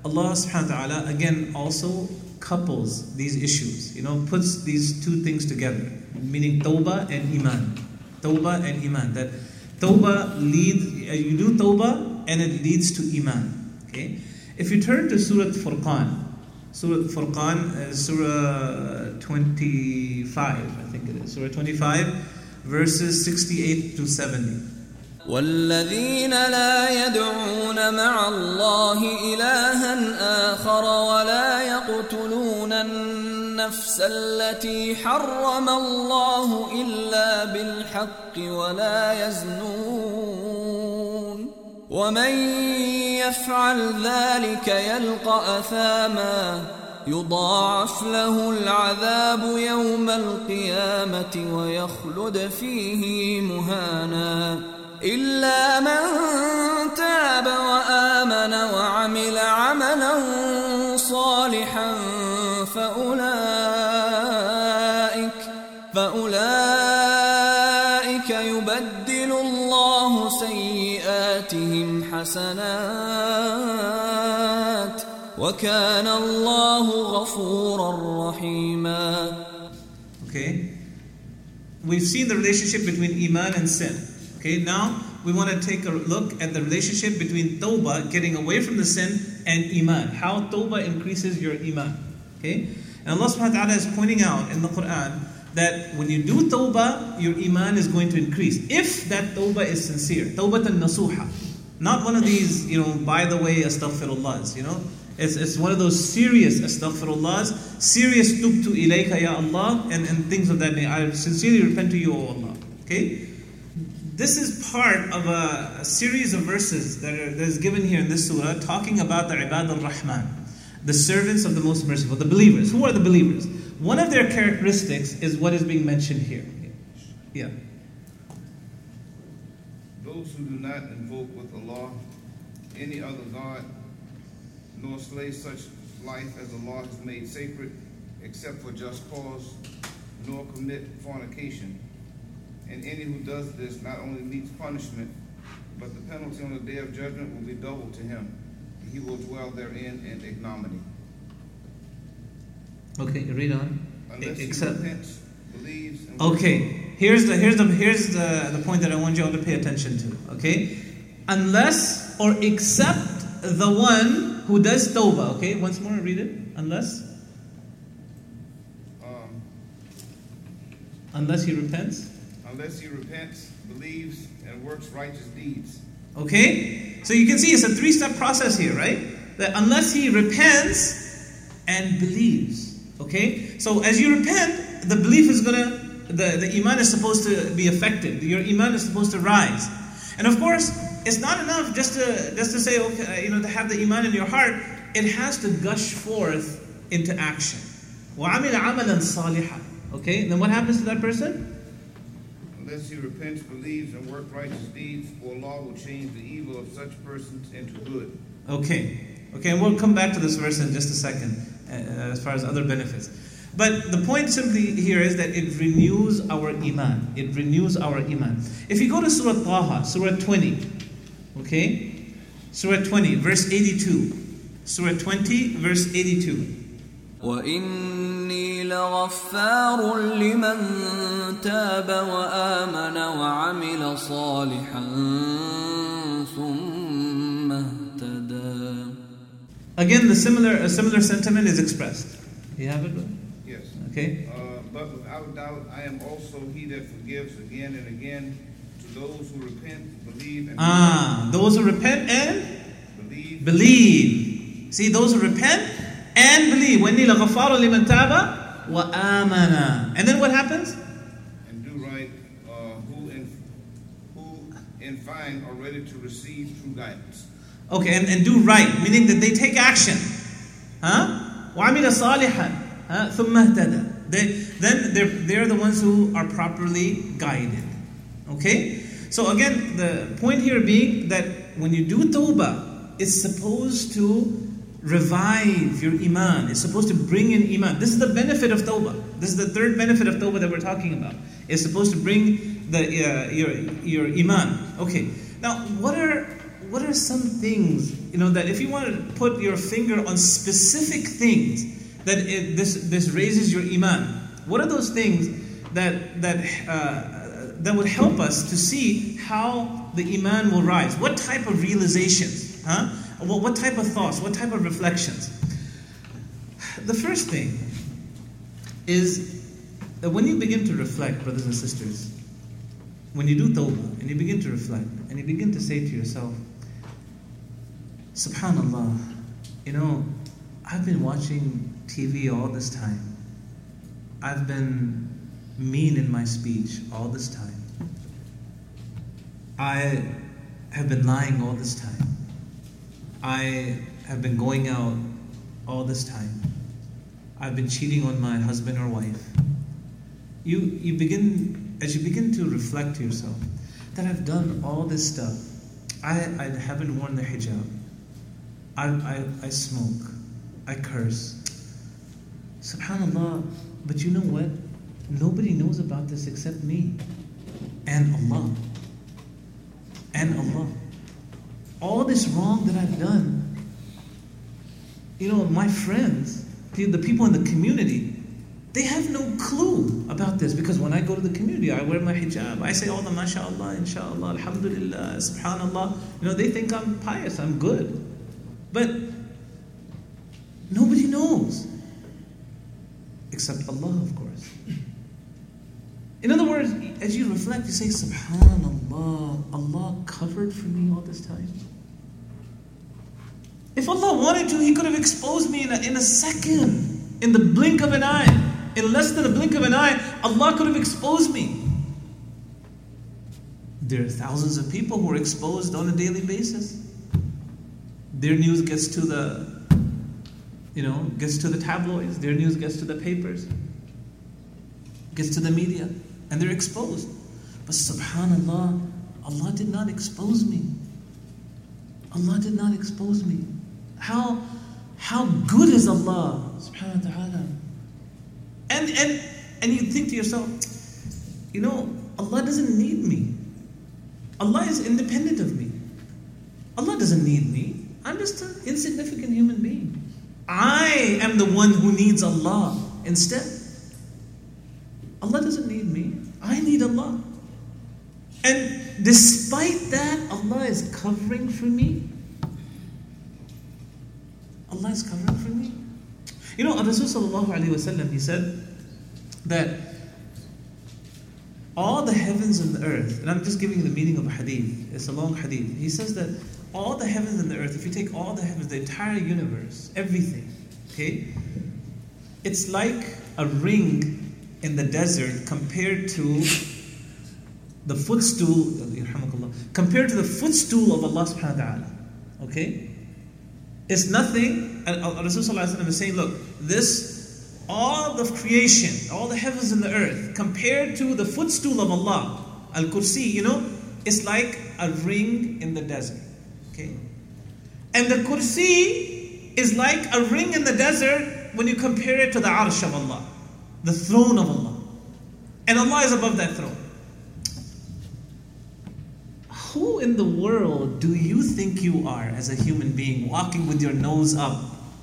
Allah subhanahu wa ta'ala again also couples these issues, you know, puts these two things together, meaning tawbah and iman. Tawbah and iman. That tawbah leads, you do tawbah and it leads to iman. Okay? If you turn to Surah Furqan, Surah Furqan is Surah twenty-five, I think it is. Surah twenty-five, verses sixty-eight to seventy. والذين لا يدعون مع الله إلها آخر ولا يقتلون النفس التي حرم الله إلا بالحق ولا يزنون ومن يفعل ذلك يلقى أثاما يضاعف له العذاب يوم القيامة ويخلد فيه مهانا إلا من تاب وآمن وعمل عملا صالحا فأولئك فأولئك يبدل الله سيئاتهم حسنات وكان الله غفورا رحيما. Okay, we've seen the relationship between iman and sin. Okay, now we want to take a look at the relationship between tawbah, getting away from the sin, and iman. How tawbah increases your iman. Okay, and Allah subhanahu wa ta'ala is pointing out in the Quran that when you do tawbah, your iman is going to increase. If that tawbah is sincere, tawbatan nasuha, not one of these, you know, by the way, astaghfirullahs, you know. It's, it's one of those serious astaghfirullahs, serious tubtu ilayka ya Allah, and, and things of that nature. I sincerely repent to you, O Allah. Okay? This is part of a, a series of verses that, are, that is given here in this surah, talking about the ibad al-Rahman, the servants of the Most Merciful, the believers. Who are the believers? One of their characteristics is what is being mentioned here. Yeah. Those who do not invoke with Allah any other God, nor slay such life as Allah has made sacred, except for just cause, nor commit fornication. And any who does this not only meets punishment, but the penalty on the day of judgment will be doubled to him. He will dwell therein in ignominy. Okay, read on. Unless Except, he repents, believes, and okay, here's the here's the here's the, the point that I want you all to pay attention to. Okay, unless or except the one who does tawbah. Okay, once more, read it. Unless, um, unless he repents. unless he repents, believes, and works righteous deeds. Okay, so you can see it's a three-step process here, right? That unless he repents and believes. Okay, so as you repent, the belief is gonna, the, the iman is supposed to be affected. Your iman is supposed to rise. And of course, it's not enough just to just to say, okay, you know, to have the iman in your heart. It has to gush forth into action. وَعَمِلَ عَمَلًا صَالِحًا. Okay, and then what happens to that person? Unless he repents, believes, and works righteous deeds, Allah will change the evil of such persons into good. Okay, okay, and we'll come back to this verse in just a second, uh, as far as other benefits. But the point simply here is that it renews our iman. It renews our iman. If you go to Surah Taha, Surah twenty, okay, Surah twenty, verse eighty-two. Surah twenty, verse eighty-two. وإني لغفار لمن تاب وآمن وعمل صالحا ثم اهتدى. Again, the similar a similar sentiment is expressed. You have it? Yes. Okay. Uh, but without doubt, I am also he that forgives again and again to those who repent, believe, and Ah, those who repent and believe. believe. See, those who repent and believe. وَإِنِّي لَغَفَّارٌ لِمَنْ تَابَ وَآمَنَ. And then what happens? And do right, uh, who in who in fine are ready to receive true guidance. Okay, and, and do right, meaning that they take action. Huh? وَعَمِلَ صَالِحًا ثُمَّ اهْتَدَى. They, then they're, they're the ones who are properly guided. Okay? So again, the point here being that when you do tawbah, it's supposed to revive your iman. It's supposed to bring in iman. This is the benefit of tawbah. This is the third benefit of tawbah that we're talking about. It's supposed to bring the uh, your your iman. Okay. Now, what are what are some things, you know, that if you want to put your finger on specific things that it, this this raises your iman, what are those things that that uh, that would help us to see how the iman will rise? What type of realizations? Huh? What, what type of thoughts? What type of reflections? The first thing is that when you begin to reflect, brothers and sisters, when you do tawbah and you begin to reflect and you begin to say to yourself, subhanallah, you know, I've been watching T V all this time. I've been mean in my speech all this time. I have been lying all this time. I have been going out all this time. I've been cheating on my husband or wife. You you begin, as you begin to reflect to yourself, that I've done all this stuff. I, I haven't worn the hijab. I, I, I smoke. I curse. SubhanAllah, but you know what? Nobody knows about this except me and Allah. And Allah. All this wrong that I've done, you know, my friends, the people in the community, they have no clue about this, because when I go to the community, I wear my hijab, I say all the mashallah, inshallah, alhamdulillah, subhanallah. You know, they think I'm pious, I'm good. But nobody knows. Except Allah, of course. In other words, as you reflect, you say, subhanallah, Allah covered for me all this time. If Allah wanted to, He could have exposed me in a, in a second, in the blink of an eye. In less than a blink of an eye, Allah could have exposed me. There are thousands of people who are exposed on a daily basis. Their news gets to the, you know, gets to the tabloids. Their news gets to the papers, gets to the media, and they're exposed. But subhanallah, Allah did not expose me. Allah did not expose me. How, how good is Allah, subhanahu wa ta'ala? And, and, and you think to yourself, you know, Allah doesn't need me. Allah is independent of me. Allah doesn't need me. I'm just an insignificant human being. I am the one who needs Allah instead. Allah doesn't need me. I need Allah. And despite that, Allah is covering for me. Allah is covering for me. You know, Rasul sallallahu alayhi wa sallam, he said that all the heavens and the earth, and I'm just giving you the meaning of a hadith, it's a long hadith. He says that all the heavens and the earth, if you take all the heavens, the entire universe, everything, okay, it's like a ring in the desert compared to the footstool, compared to the footstool of Allah subhanahu wa ta'ala. Okay? It's nothing, and Rasul sallallahu alayhi wa sallam is saying, look, this, all the creation, all the heavens and the earth, compared to the footstool of Allah, Al-Kursi, you know, it's like a ring in the desert. Okay? And the Kursi is like a ring in the desert when you compare it to the Arsh of Allah, the throne of Allah. And Allah is above that throne. Who in the world do you think you are as a human being walking with your nose up?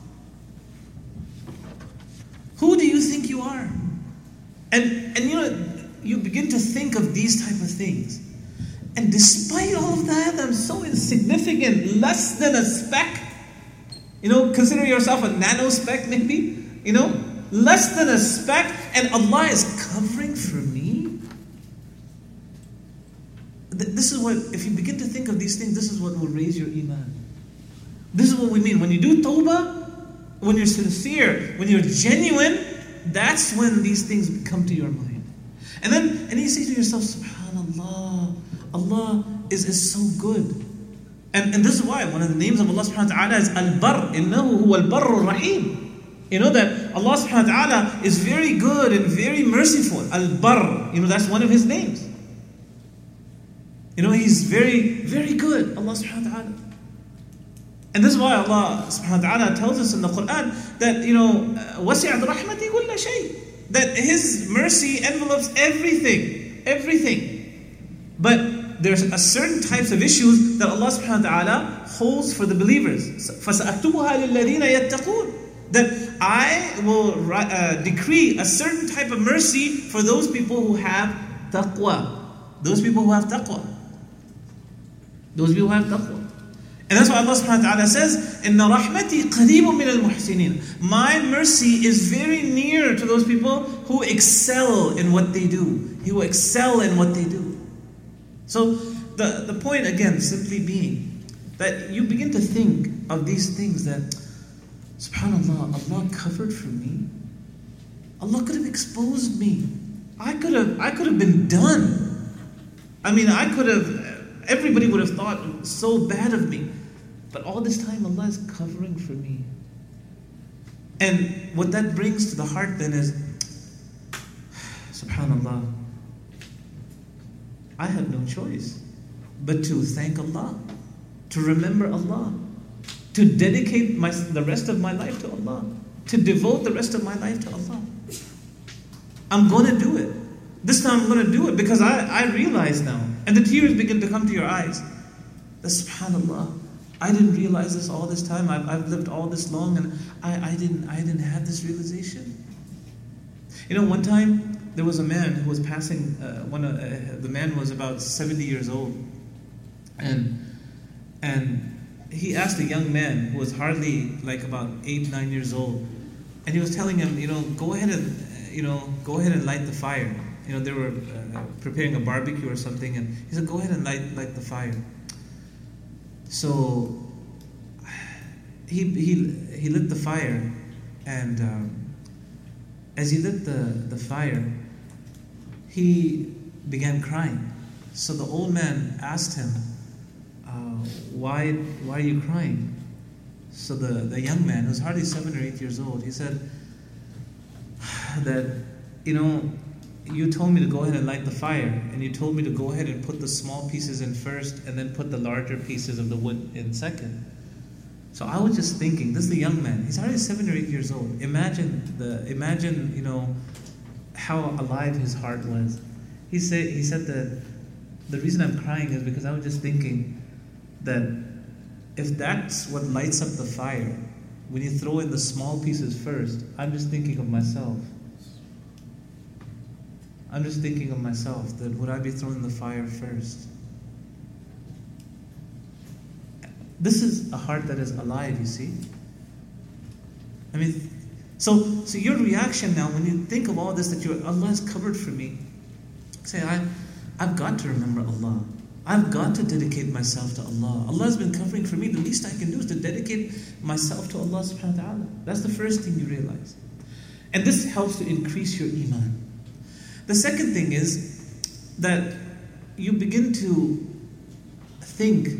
Who do you think you are? And, and you know, you begin to think of these type of things. And despite all of that, I'm so insignificant, less than a speck. You know, consider yourself a nano speck maybe. You know, less than a speck, and Allah is covering for me. This is what, if you begin to think of these things, this is what will raise your iman. This is what we mean. When you do tawbah, when you're sincere, when you're genuine, that's when these things come to your mind. And then, and then you say to yourself, subhanallah, Allah is, is so good. And, and this is why one of the names of Allah subhanahu wa ta'ala is Al-Barr. Innahu huwa al-Barr rahim. You know that Allah subhanahu wa ta'ala is very good and very merciful. Al-Barr. You know, that's one of His names. You know, He's very, very good, Allah subhanahu wa ta'ala. And this is why Allah subhanahu wa ta'ala tells us in the Quran that, you know, وَسِعَتْ رَحْمَتِي كُلَّ شَيْءٍ, that His mercy envelopes everything, everything. But there's a certain types of issues that Allah subhanahu wa ta'ala holds for the believers. فَسَأَكْتُبُهَا لِلَّذِينَ يَتَّقُونَ. That I will uh, decree a certain type of mercy for those people who have taqwa. Those people who have taqwa. Those people who have taqwa. And that's why Allah subhanahu wa ta'ala says, إِنَّ رَحْمَتِي قَرِيبٌ مِّنَ الْمُحْسِنِينَ. My mercy is very near to those people who excel in what they do. Who excel in what they do. So the, the point again simply being that you begin to think of these things that, subhanAllah, Allah covered for me. Allah could have exposed me. I could have, I could have been done. I mean, I could have, everybody would have thought so bad of me. But all this time Allah is covering for me. And what that brings to the heart then is, subhanAllah, I have no choice but to thank Allah, to remember Allah, to dedicate my, the rest of my life to Allah, to devote the rest of my life to Allah. I'm going to do it. This time I'm going to do it because I, I realize now, and the tears begin to come to your eyes, that subhanAllah, I didn't realize this all this time. I've, I've lived all this long and I, I, didn't, I didn't have this realization. You know, one time, there was a man who was passing, uh, one, uh, the man was about seventy years old. And, and he asked a young man who was hardly like about eight, nine years old. And he was telling him, you know, go ahead and, you know, go ahead and light the fire. You know, they were uh, preparing a barbecue or something. And he said, go ahead and light, light the fire. So he, he, he lit the fire. And um, as he lit the, the fire, he began crying. So the old man asked him, uh, why, why are you crying? So the, the young man, who was hardly seven or eight years old, he said that, you know, you told me to go ahead and light the fire, and you told me to go ahead and put the small pieces in first, and then put the larger pieces of the wood in second. So I was just thinking, this is the young man, he's already seven or eight years old. Imagine the, imagine, you know, how alive his heart was. He said, he said that the reason I'm crying is because I was just thinking that if that's what lights up the fire, when you throw in the small pieces first, I'm just thinking of myself. I'm just thinking of myself, that would I be throwing the fire first? This is a heart that is alive, you see. I mean, so so your reaction now, when you think of all this, that you, Allah has covered for me, say, I, I've got to remember Allah. I've got to dedicate myself to Allah. Allah has been covering for me. The least I can do is to dedicate myself to Allah subhanahu wa ta'ala. That's the first thing you realize. And this helps to increase your iman. The second thing is that you begin to think,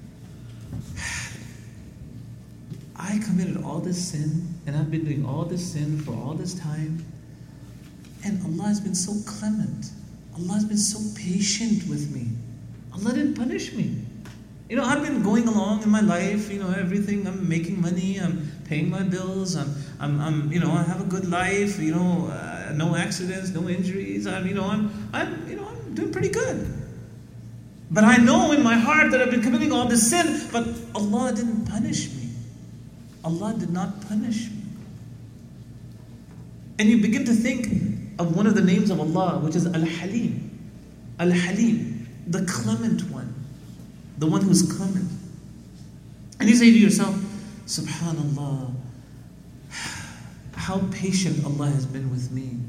I committed all this sin, and I've been doing all this sin for all this time, and Allah has been so clement. Allah has been so patient with me. Allah didn't punish me. You know, I've been going along in my life, you know, everything, I'm making money, I'm paying my bills, I'm, I'm, I'm you know, I have a good life, you know, uh, no accidents, no injuries, I'm, you know, I'm, I'm, you know, I'm doing pretty good. But I know in my heart that I've been committing all this sin, but Allah didn't punish me. Allah did not punish me. And you begin to think of one of the names of Allah, which is Al-Halim. Al-Halim, the clement one. The one who's clement. And you say to yourself, Subhanallah, how patient Allah has been with me.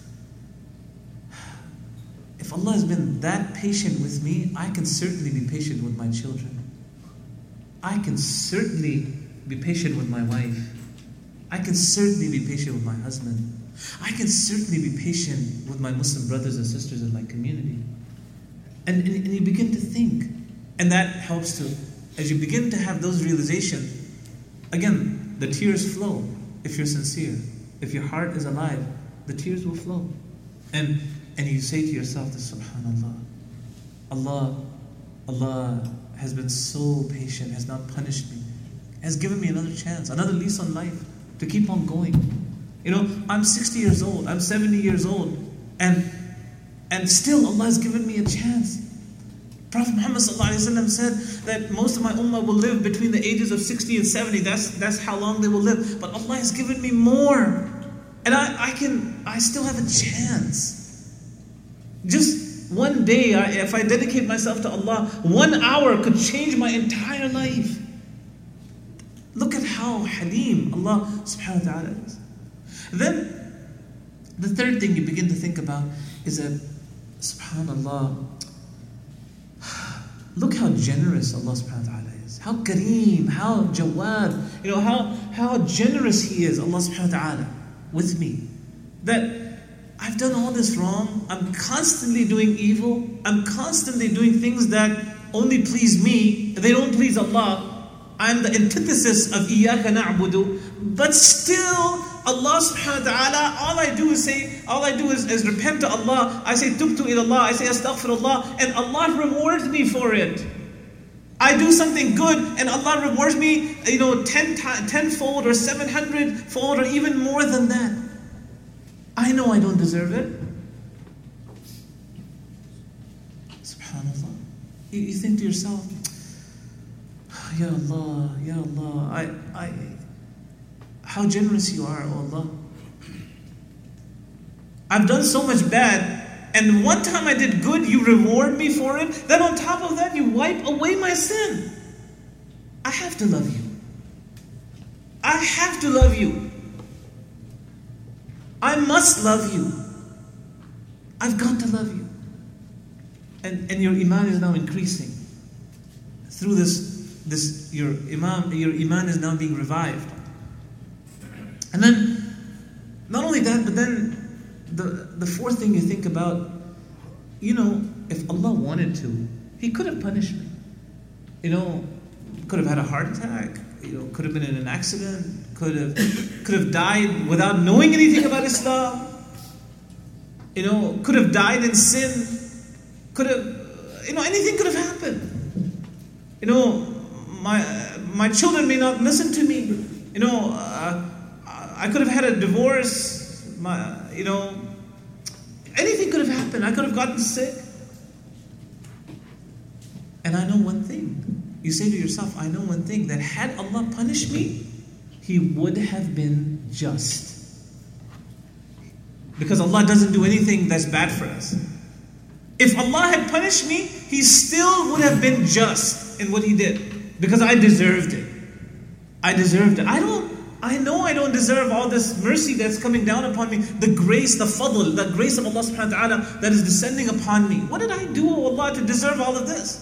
If Allah has been that patient with me, I can certainly be patient with my children. I can certainly be patient with my wife. I can certainly be patient with my husband. I can certainly be patient with my Muslim brothers and sisters in my community. And, and, and you begin to think. And that helps to, as you begin to have those realizations, again, the tears flow if you're sincere. If your heart is alive, the tears will flow. And and you say to yourself, Subhanallah, Allah, Allah has been so patient, has not punished me, has given me another chance, another lease on life to keep on going. You know, I'm sixty years old, I'm seventy years old, and and still Allah has given me a chance. Prophet Muhammad ﷺ said that most of my ummah will live between the ages of sixty and seventy. That's, that's how long they will live. But Allah has given me more. And I, I can, I still have a chance. Just one day, I, if I dedicate myself to Allah, one hour could change my entire life. Look at how Halim Allah subhanahu wa ta'ala is. Then, the third thing you begin to think about is that, subhanallah, look how generous Allah subhanahu wa ta'ala is. How kareem, how jawad, you know, how, how generous He is, Allah subhanahu wa ta'ala, with me. That I've done all this wrong, I'm constantly doing evil, I'm constantly doing things that only please me, they don't please Allah. I'm the antithesis of Iyaka na'budu, but still Allah subhanahu wa ta'ala, all I do is say, all I do is, is repent to Allah. I say tubtu ila Allah, I say astaghfirullah, and Allah rewards me for it. I do something good and Allah rewards me, you know, ten tenfold or seven hundred fold or even more than that. I know I don't deserve it. Subhanallah. You, you think to yourself, Ya Allah, Ya Allah, I, I, how generous you are, oh Allah. I've done so much bad, and one time I did good, you reward me for it. Then on top of that, you wipe away my sin. I have to love you. I have to love you. I must love you. I've got to love you. And, and your iman is now increasing. Through this, this your iman, your iman is now being revived. And then, not only that, but then the, the fourth thing you think about, you know, if Allah wanted to, He could have punished me. You know, could have had a heart attack, you know, could have been in an accident, could have could have died without knowing anything about Islam. You know, could have died in sin, could have, you know, anything could have happened. You know, my my children may not listen to me. You know, uh, I could have had a divorce. My, you know, anything could have happened. I could have gotten sick. And I know one thing. You say to yourself, I know one thing, that had Allah punished me, He would have been just. Because Allah doesn't do anything that's bad for us. If Allah had punished me, He still would have been just in what He did. Because I deserved it. I deserved it. I don't, I know I don't deserve all this mercy that's coming down upon me. The grace, the fadl, the grace of Allah subhanahu wa ta'ala that is descending upon me. What did I do, O Allah, to deserve all of this?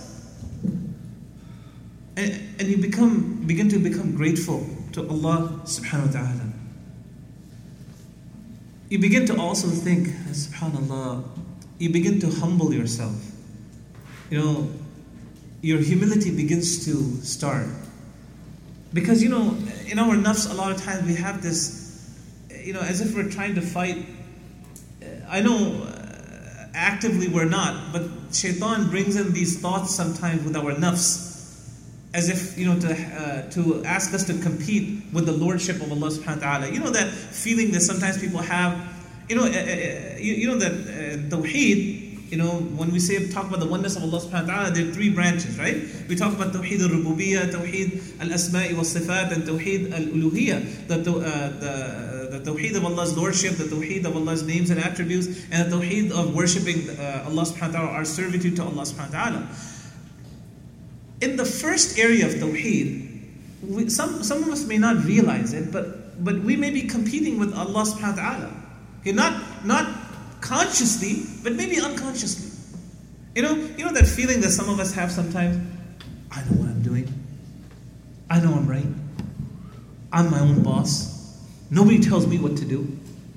And, and you become begin to become grateful to Allah subhanahu wa ta'ala. You begin to also think, subhanallah, you begin to humble yourself. You know, your humility begins to start. Because, you know, in our nafs, a lot of times we have this, you know, as if we're trying to fight. I know uh, actively we're not, but shaitan brings in these thoughts sometimes with our nafs. As if, you know, to uh, to ask us to compete with the lordship of Allah subhanahu wa ta'ala. You know that feeling that sometimes people have, you know, uh, uh, you, you know that uh, tawheed, you know, when we say, talk about the oneness of Allah subhanahu wa ta'ala, there are three branches, right? We talk about tawheed al-rububiyyah, tawheed al-asma'i wal-sifat, and tawheed al-uluhiyyah, the, uh, the, the tawheed of Allah's lordship, the tawheed of Allah's names and attributes, and the tawheed of worshipping uh, Allah subhanahu wa ta'ala, our servitude to Allah subhanahu wa ta'ala. In the first area of tawheed, we, some, some of us may not realize it, but, but we may be competing with Allah subhanahu wa ta'ala. Okay, not, not consciously, but maybe unconsciously. You know, you know that feeling that some of us have sometimes? I know what I'm doing. I know I'm right. I'm my own boss. Nobody tells me what to do.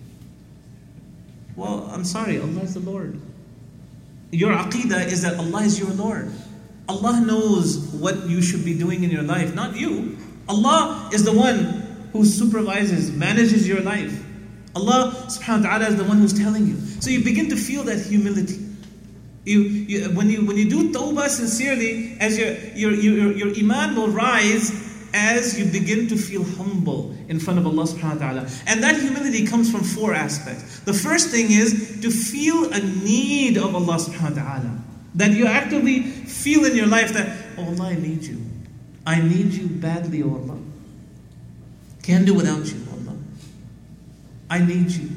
Well, I'm sorry, Allah is the Lord. Your aqidah is that Allah is your Lord. Allah knows what you should be doing in your life, not you. Allah is the one who supervises, manages your life. Allah subhanahu wa ta'ala is the one who's telling you. So you begin to feel that humility. You, you, when you when you do tawbah sincerely, as your, your, your, your iman will rise as you begin to feel humble in front of Allah subhanahu wa ta'ala. And that humility comes from four aspects. The first thing is to feel a need of Allah subhanahu wa ta'ala. That you actively feel in your life that, oh Allah, I need you. I need you badly, oh Allah. Can't do without you, oh Allah. I need you.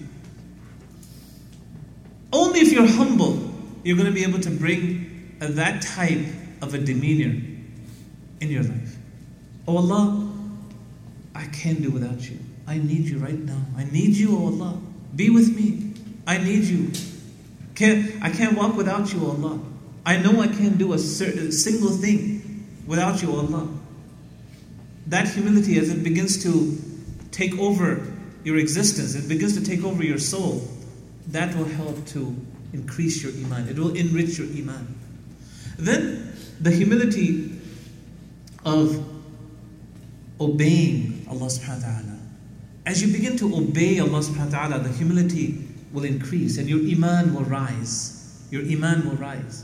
Only if you're humble, you're going to be able to bring uh, that type of a demeanor in your life. Oh Allah, I can't do without you. I need you right now. I need you, oh Allah. Be with me. I need you. Can't, I can't walk without you, oh Allah. I know I can't do a, certain, a single thing without you, oh Allah. That humility, as it begins to take over your existence, it begins to take over your soul, that will help to increase your iman. It will enrich your iman. Then the humility of obeying Allah subhanahu wa ta'ala. As you begin to obey Allah subhanahu wa ta'ala, the humility will increase and your iman will rise. Your iman will rise.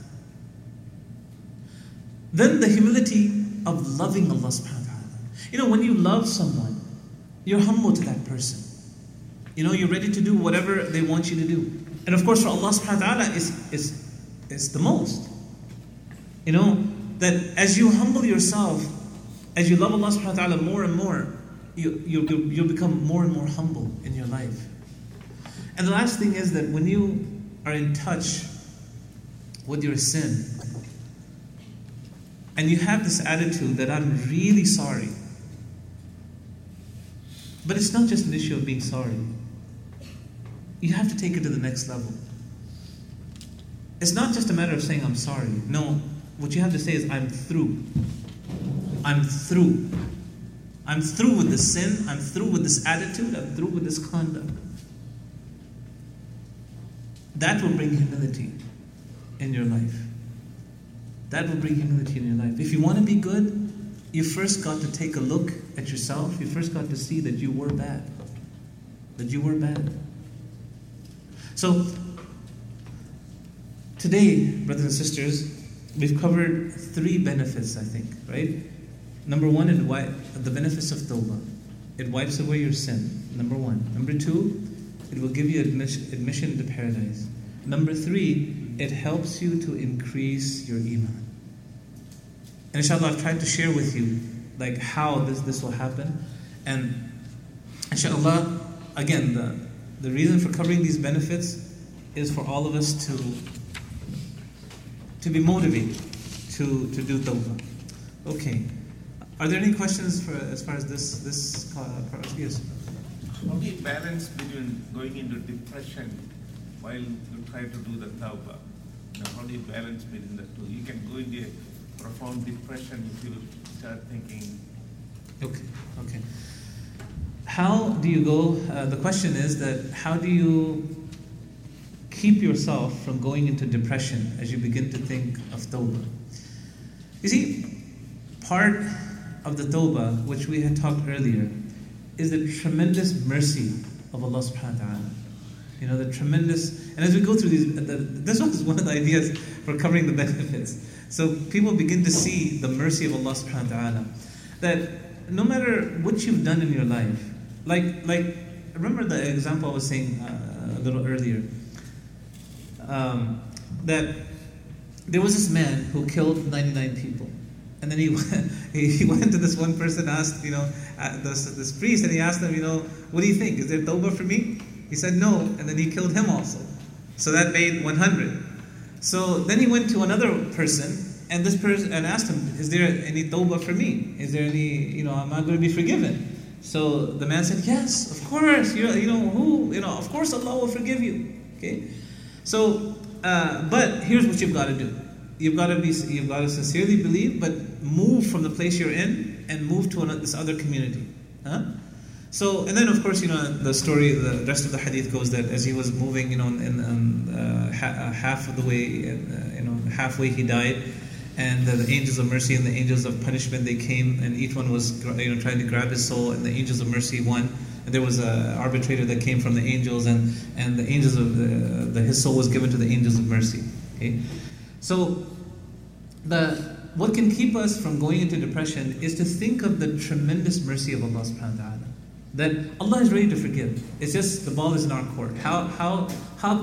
Then the humility of loving Allah subhanahu wa ta'ala. You know, when you love someone, you're humble to that person. You know, you're ready to do whatever they want you to do. And of course, for Allah subhanahu wa ta'ala, is is is the most. You know, that as you humble yourself, as you love Allah subhanahu wa ta'ala more and more, you, you, you'll become more and more humble in your life. And the last thing is that when you are in touch with your sin, and you have this attitude that I'm really sorry, but it's not just an issue of being sorry. You have to take it to the next level. It's not just a matter of saying I'm sorry. No, what you have to say is I'm through. I'm through. I'm through with the sin. I'm through with this attitude. I'm through with this conduct. That will bring humility in your life. That will bring humility in your life. If you want to be good, you first got to take a look at yourself. You first got to see that you were bad. That you were bad. So, today, brothers and sisters, we've covered three benefits, I think, right? Number one, it wi- the benefits of tawbah. It wipes away your sin, number one. Number two, it will give you admission, admission into paradise. Number three, it helps you to increase your iman. And inshallah, I've tried to share with you like how this, this will happen. And inshallah, again, the, the reason for covering these benefits is for all of us to, to be motivated to, to do tawbah. Okay. Are there any questions for as far as this this uh, part? Yes. How do you balance between going into depression while you try to do the tawbah? You know, how do you balance between the two? You can go into a profound depression if you start thinking. Okay. Okay. How do you go? Uh, the question is that how do you keep yourself from going into depression as you begin to think of tawbah? You see, part of the tawbah, which we had talked earlier, is the tremendous mercy of Allah subhanahu wa ta'ala. You know, the tremendous, and as we go through these, the, this one is one of the ideas for covering the benefits. So people begin to see the mercy of Allah subhanahu wa ta'ala. That no matter what you've done in your life, like, like remember the example I was saying uh, a little earlier, um, that there was this man who killed ninety-nine people. And then he went, he went to this one person, asked, you know, uh, this, this priest, and he asked him, you know, what do you think? Is there tawbah for me? He said no, and then he killed him also. So that made one hundred. So then he went to another person, and this person and asked him, is there any tawbah for me? Is there any, you know, am I going to be forgiven? So the man said, yes, of course. You you know who, you know, of course Allah will forgive you. Okay. So, uh, but here's what you've got to do. You've got to be, you've got to sincerely believe, but move from the place you're in and move to another, this other community. Huh? So, and then of course, you know, the story, the rest of the hadith goes that as he was moving, you know, in, in uh, ha- half of the way, uh, you know, halfway he died, and uh, the angels of mercy and the angels of punishment, they came, and each one was, you know, trying to grab his soul, and the angels of mercy won. And there was an arbitrator that came from the angels, and and the angels of the, the his soul was given to the angels of mercy. Okay. So, the what can keep us from going into depression is to think of the tremendous mercy of Allah subhanahu wa ta'ala. That Allah is ready to forgive. It's just the ball is in our court. How how how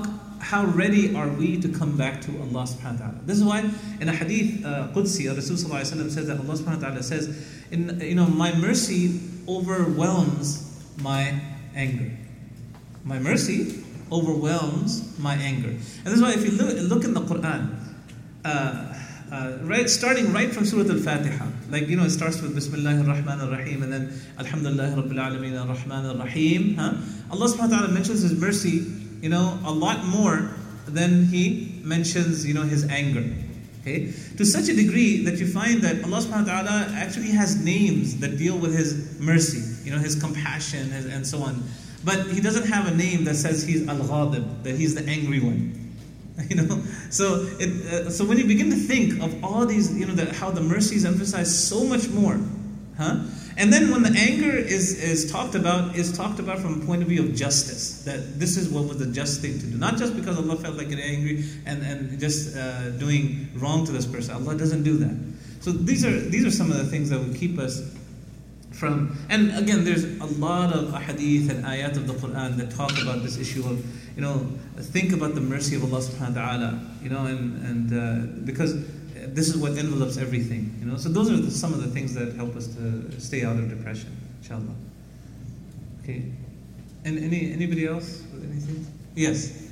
how ready are we to come back to Allah subhanahu wa ta'ala? This is why in a hadith uh, Qudsi, Rasul sallallahu alayhi wa sallam says that Allah subhanahu wa ta'ala says, in, you know, my mercy overwhelms my anger. My mercy overwhelms my anger. And this is why if you look, look in the Quran, uh, uh, right, starting right from Surah Al-Fatiha, like, you know, it starts with Bismillahir Rahmanir Rahim, and then Alhamdulillah Rabbil Alameen Ar-Rahmanir Rahim. Huh? Allah subhanahu wa ta'ala mentions His mercy, you know, a lot more than He mentions, you know, His anger. Okay? To such a degree that you find that Allah subhanahu wa ta'ala actually has names that deal with His mercy, you know, His compassion, his, and so on. But He doesn't have a name that says He's Al-Ghadib, that He's the angry one. You know, so it, uh, so when you begin to think of all these, you know, the, how the mercy is emphasized so much more, huh? And then when the anger is is talked about, is talked about from a point of view of justice, that this is what was the just thing to do, not just because Allah felt like getting angry and and just uh, doing wrong to this person. Allah doesn't do that. So these are these are some of the things that will keep us from. And again, there's a lot of ahadith and ayat of the Quran that talk about this issue of, you know, think about the mercy of Allah subhanahu wa ta'ala, you know, and, and uh, because this is what envelopes everything, you know. So those are the, some of the things that help us to stay out of depression, inshallah. Okay. And any anybody else with anything? Yes.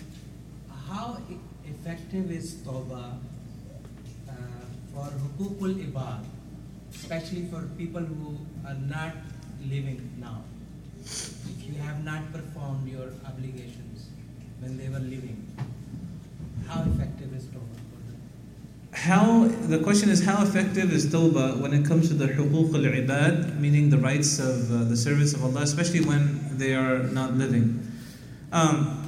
How e- effective is tawbah uh, for hukukul ibad, especially for people who are not living now? If you have not performed your obligations when they were living, how effective is tawbah for them? How, the question is, how effective is tawbah when it comes to the huquq al-ibad, meaning the rights of uh, the servants of Allah, especially when they are not living? Um,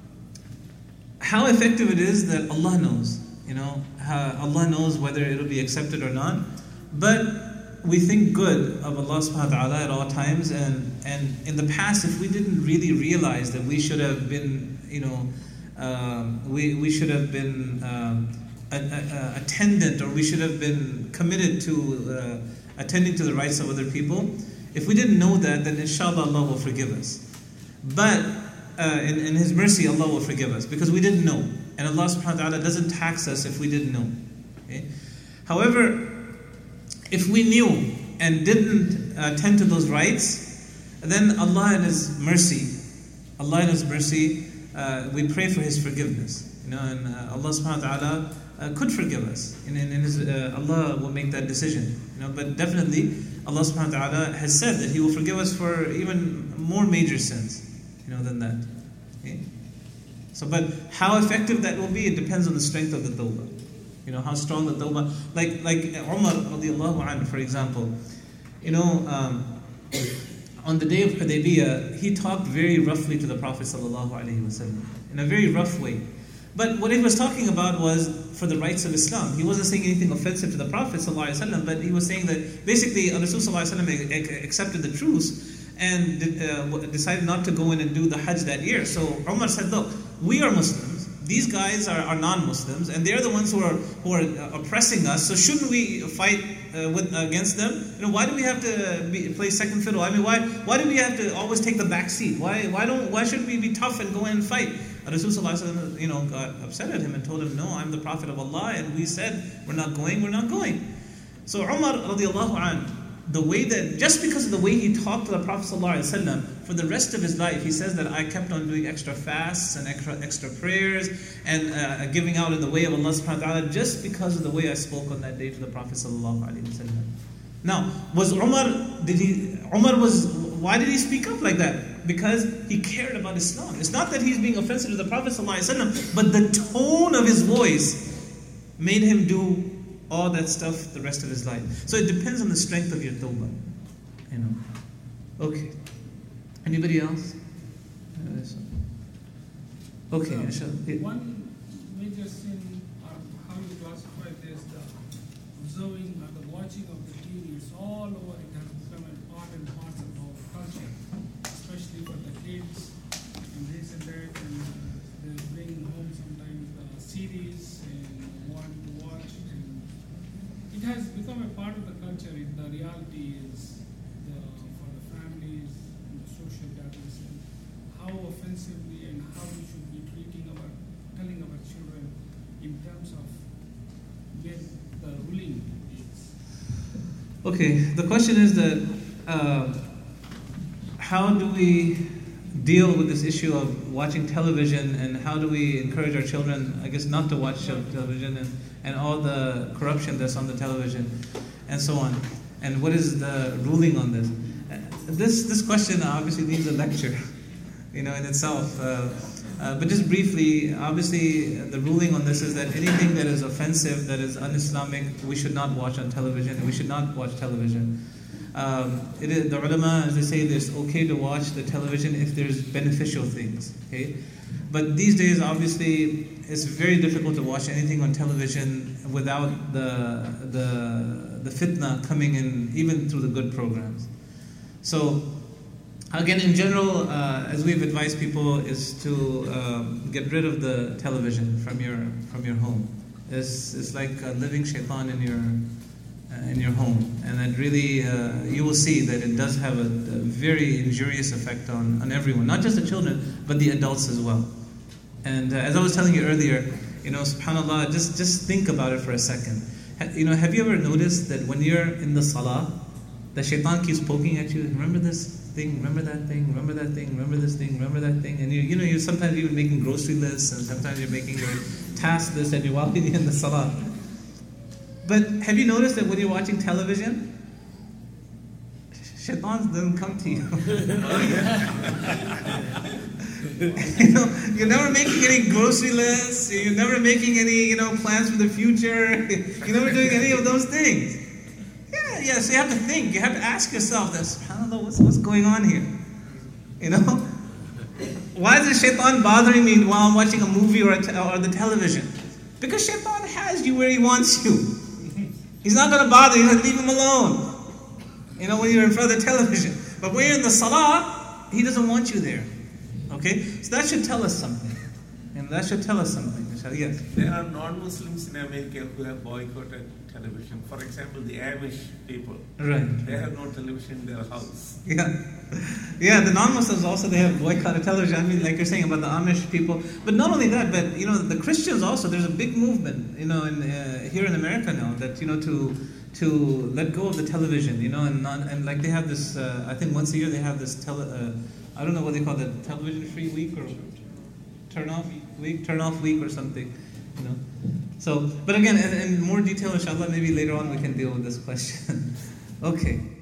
how effective it is, that Allah knows, you know, how Allah knows whether it'll be accepted or not. But we think good of Allah subhanahu wa ta'ala at all times, and, and in the past, if we didn't really realize that we should have been, you know, um, we, we should have been um, a, a, a attendant, or we should have been committed to uh, attending to the rights of other people, if we didn't know that, then inshallah Allah will forgive us. But uh, in, in His mercy, Allah will forgive us, because we didn't know. And Allah subhanahu wa ta'ala doesn't tax us if we didn't know. Okay? However, if we knew and didn't uh, tend to those rights, then Allah in His mercy, Allah in His mercy, uh, we pray for His forgiveness. You know, and uh, Allah subhanahu wa ta'ala uh, could forgive us. And in, in His, uh, Allah will make that decision. You know, but definitely, Allah subhanahu wa ta'ala has said that He will forgive us for even more major sins, you know, than that. Okay? So, but how effective that will be, it depends on the strength of the tawbah. You know, how strong the tawbah. Like like Umar radiallahu anhu, for example. You know, um, on the day of Hudaybiyah, he talked very roughly to the Prophet sallallahu alaihi wasallam, in a very rough way. But what he was talking about was for the rights of Islam. He wasn't saying anything offensive to the Prophet sallallahu alaihi wasallam, but he was saying that basically Rasul sallallahu alaihi wasallam accepted the truce and uh, decided not to go in and do the Hajj that year. So Umar said, look, we are Muslims. These guys are, are non-Muslims, and they're the ones who are who are uh, oppressing us. So shouldn't we fight uh, with against them? You know, why do we have to be, play second fiddle? I mean, why why do we have to always take the back seat? Why why don't why shouldn't we be tough and go in and fight? Rasulullah, you know, got upset at him and told him, no, I'm the Prophet of Allah, and we said we're not going, we're not going. So Umar radiallahu anhu, the way that, just because of the way he talked to the Prophet ﷺ, for the rest of his life, he says that I kept on doing extra fasts and extra extra prayers and uh, giving out in the way of Allah subhanahu wa ta'ala, just because of the way I spoke on that day to the Prophet ﷺ. Now, was Umar, did he, Umar was, why did he speak up like that? Because he cared about Islam. It's not that he's being offensive to the Prophet ﷺ, but the tone of his voice made him do all that stuff the rest of his life. So it depends on the strength of your tawbah. You know. Okay. Anybody else? Okay. I shall, yeah. One major sin, or how you classify this, the observing or the watching of the T V. It's all over. It has become a part and parcel of our culture, especially for the kids. And this and that, and uh, they bring home sometimes the series and want to watch. And it has become a part of the culture. It, the reality is the, for the families and the social gatherings, and how offensively and how we should be treating our in terms of where the ruling is? Okay, the question is that uh, how do we deal with this issue of watching television, and how do we encourage our children, I guess, not to watch television, and, and all the corruption that's on the television and so on, and what is the ruling on this? Uh, this this question obviously needs a lecture, you know, in itself. Uh, uh, but just briefly, obviously, the ruling on this is that anything that is offensive, that is un-Islamic, we should not watch on television, and we should not watch television. Um, it is, the ulama, as they say, it's okay to watch the television if there's beneficial things. Okay, but these days, obviously, it's very difficult to watch anything on television without the the the fitna coming in, even through the good programs. So, again, in general, uh, as we've advised people, is to um, get rid of the television from your from your home. It's it's like a living shaitan in your uh, in your home, and that really uh, you will see that it does have a, a very injurious effect on on everyone, not just the children, but the adults as well. And uh, as I was telling you earlier, you know, subhanAllah, just just think about it for a second. Ha, you know, have you ever noticed that when you're in the salah, the shaitan keeps poking at you? Remember this thing, remember that thing, remember that thing, remember this thing, remember that thing. And you you know, you're sometimes even making grocery lists, and sometimes you're making your task list, and you're while you're in the salah. But have you noticed that when you're watching television, shaitans doesn't come to you? You know, you're never making any grocery lists, you're never making any, you know, plans for the future, you're never doing any of those things. Yeah, yeah, so you have to think, you have to ask yourself, that, subhanAllah, what's, what's going on here? You know? Why is the shaitan bothering me while I'm watching a movie or, a te- or the television? Because shaitan has you where he wants you. He's not going to bother you, leave him alone. You know, when you're in front of the television. But when you're in the salah, he doesn't want you there. Okay? So that should tell us something. And that should tell us something. Yes? There are non-Muslims in America who have boycotted television. For example, the Amish people. Right. They have no television in their house. Yeah. Yeah, the non-Muslims also, they have boycotted television. I mean, like you're saying about the Amish people. But not only that, but, you know, the Christians also, there's a big movement, you know, in, uh, here in America now, that, you know, to to let go of the television, you know, and non, and like they have this, uh, I think once a year they have this, tele, uh, I don't know what they call it, television-free week or turn-off week, turn-off week or something, you know. So, but again, in, in more detail, inshallah, maybe later on we can deal with this question. Okay.